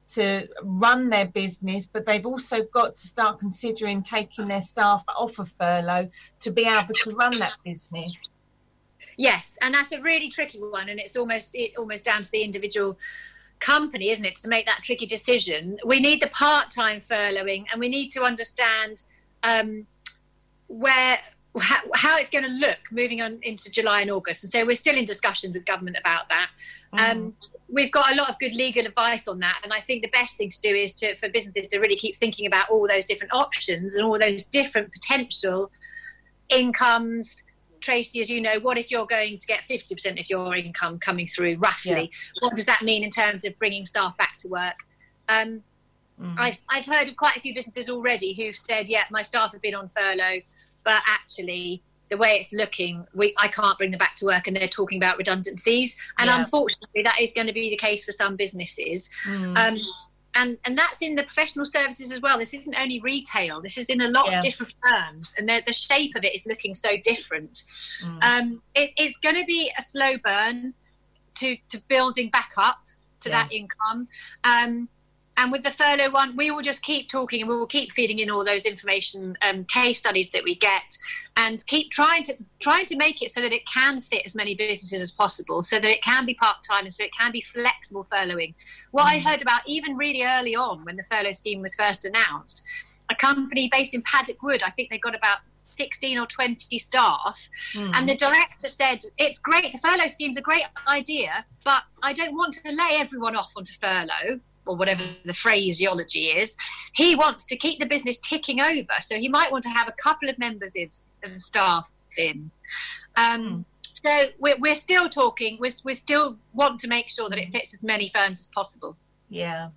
to run their business, but they've also got to start considering taking their staff off of furlough to be able to run that business. Yes, and that's a really tricky one, and it's almost it almost down to the individual company, isn't it, to make that tricky decision. We need the part-time furloughing, and we need to understand um, where how, how it's going to look moving on into July and August. And so we're still in discussions with government about that. Mm. Um, we've got a lot of good legal advice on that, and I think the best thing to do is to for businesses to really keep thinking about all those different options and all those different potential incomes. Tracy, as you know, what if you're going to get fifty percent of your income coming through, roughly? Yeah. What does that mean in terms of bringing staff back to work? Um, mm. I've, I've heard of quite a few businesses already who've said, yeah, my staff have been on furlough, but actually the way it's looking, we, I can't bring them back to work, and they're talking about redundancies. And yeah. unfortunately, that is going to be the case for some businesses. Mm. Um, And and that's in the professional services as well. This isn't only retail. This is in a lot yeah. of different firms, and the shape of it is looking so different. Mm. Um, it, it's going to be a slow burn to, to building back up to yeah. that income. Um, and with the furlough one, we will just keep talking, and we will keep feeding in all those information um, case studies that we get, and keep trying to trying to make it so that it can fit as many businesses as possible, so that it can be part-time and so it can be flexible furloughing. What mm. I heard about even really early on when the furlough scheme was first announced, a company based in Paddock Wood, I think they got about sixteen or twenty staff, mm. and the director said, it's great, the furlough scheme's a great idea, but I don't want to lay everyone off onto furlough, or whatever the phraseology is. He wants to keep the business ticking over, so he might want to have a couple of members of, of staff in. Um, mm. So we're, we're still talking, we're, we still want to make sure that it fits as many firms as possible. Yeah.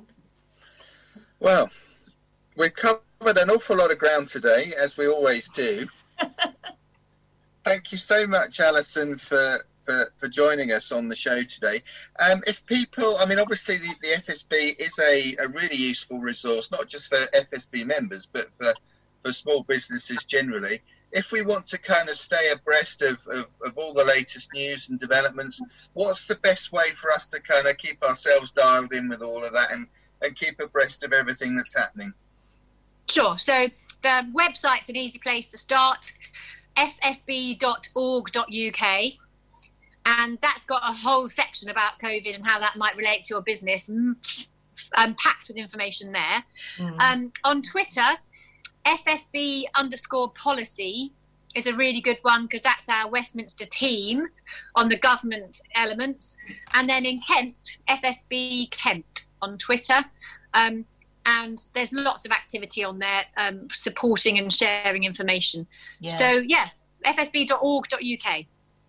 Well, we've covered an awful lot of ground today, as we always do. Thank you so much, Alison, for For, for joining us on the show today. Um, if people, I mean, obviously the, the F S B is a, a really useful resource, not just for F S B members, but for, for small businesses generally. If we want to kind of stay abreast of, of, of all the latest news and developments, what's the best way for us to kind of keep ourselves dialed in with all of that and, and keep abreast of everything that's happening? Sure. So the website's an easy place to start, f s b dot org dot u k. And that's got a whole section about COVID and how that might relate to your business, um, packed with information there. Mm. Um, on Twitter, F S B underscore policy is a really good one, because that's our Westminster team on the government elements. And then in Kent, F S B Kent on Twitter. Um, and there's lots of activity on there, um, supporting and sharing information. Yeah. So, yeah, f s b dot org dot u k.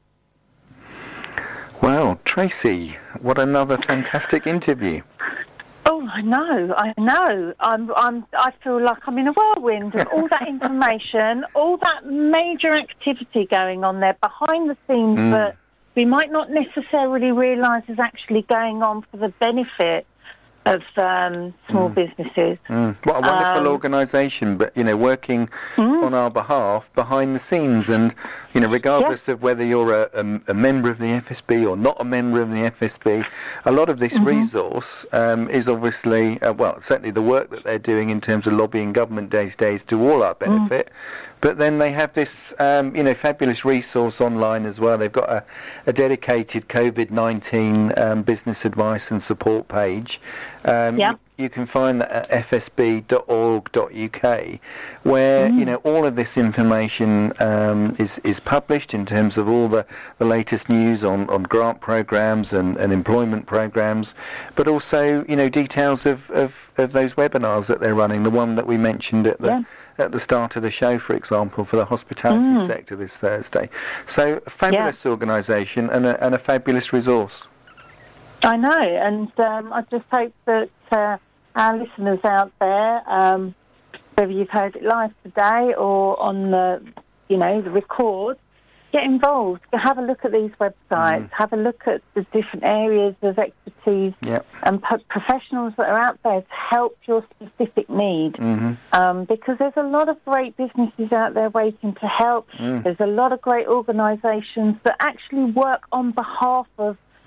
Wow, Tracy, what another fantastic interview. Oh, I know, I know. I'm, I'm, I feel like I'm in a whirlwind of all that information, all that major activity going on there behind the scenes mm. that we might not necessarily realise is actually going on for the benefit of um, small mm. businesses. Mm. What a wonderful um, organisation, but, you know, working mm. on our behalf behind the scenes. And, you know, regardless yeah. of whether you're a, a, a member of the F S B or not a member of the F S B, a lot of this mm-hmm. resource um, is obviously, uh, well, certainly the work that they're doing in terms of lobbying government these days to all our benefit. Mm. But then they have this, um, you know, fabulous resource online as well. They've got a, a dedicated COVID nineteen um, business advice and support page. Um, yeah. you, you can find that at f s b dot org dot u k, where mm. you know all of this information um, is is published in terms of all the, the latest news on, on grant programs and, and employment programs, but also you know details of, of, of those webinars that they're running. The one that we mentioned at the yeah. at the start of the show, for example, for the hospitality mm. sector this Thursday. So a fabulous yeah. organisation and a, and a fabulous resource. I know, and um, I just hope that uh, our listeners out there, um, whether you've heard it live today or on the, you know, the record, get involved. Have a look at these websites. Mm. Have a look at the different areas of expertise yep. and po- professionals that are out there to help your specific need. Mm-hmm. Um, because there's a lot of great businesses out there waiting to help. Mm. There's a lot of great organisations that actually work on behalf of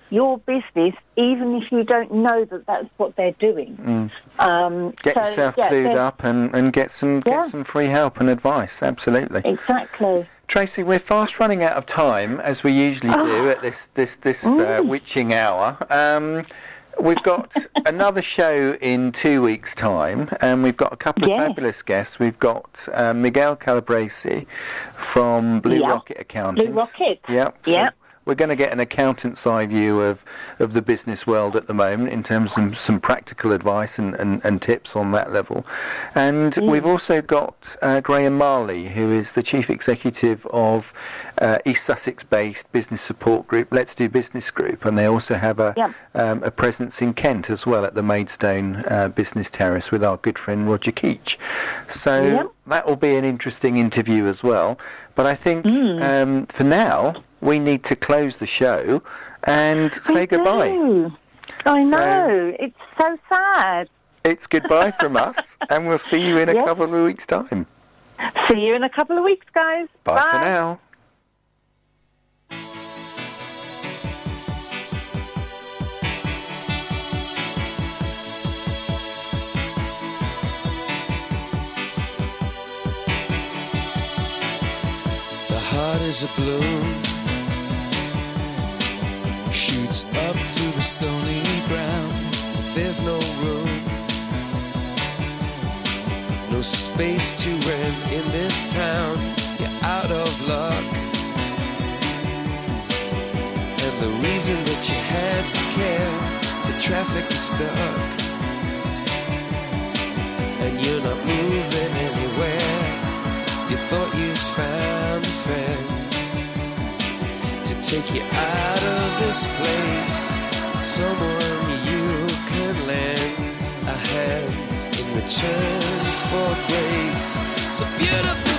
your business, even if you don't know that that's what they're doing. Mm. Um, get so, yourself yeah, clued up and, and get some yeah. get some free help and advice. Absolutely. Exactly. Tracy, we're fast running out of time, as we usually oh. do at this this this uh, witching hour. Um, we've got another show in two weeks' time, and we've got a couple of yeah. fabulous guests. We've got uh, Miguel Calabresi from Blue yep. Rocket Accounting. Blue Rocket. Yep. So yep. we're going to get an accountant's eye view of, of the business world at the moment in terms of some, some practical advice and, and, and tips on that level. And mm. we've also got uh, Graham Marley, who is the Chief Executive of uh, East Sussex-based business support group, Let's Do Business Group, and they also have a, yep. um, a presence in Kent as well at the Maidstone uh, Business Terrace with our good friend Roger Keach. So yep. that will be an interesting interview as well. But I think mm. um, for now, we need to close the show and say we goodbye. Do. I so know. It's so sad. It's goodbye from us, and we'll see you in a yes. couple of weeks' time. See you in a couple of weeks, guys. Bye, Bye. for now. The heart is a balloon, shoots up through the stony ground. There's no room, no space to rent in this town. You're out of luck, and the reason that you had to care, the traffic is stuck, and you're not moving anywhere. You thought you found a friend to take you out of this place, someone you can lend a hand in return for grace. So beautiful.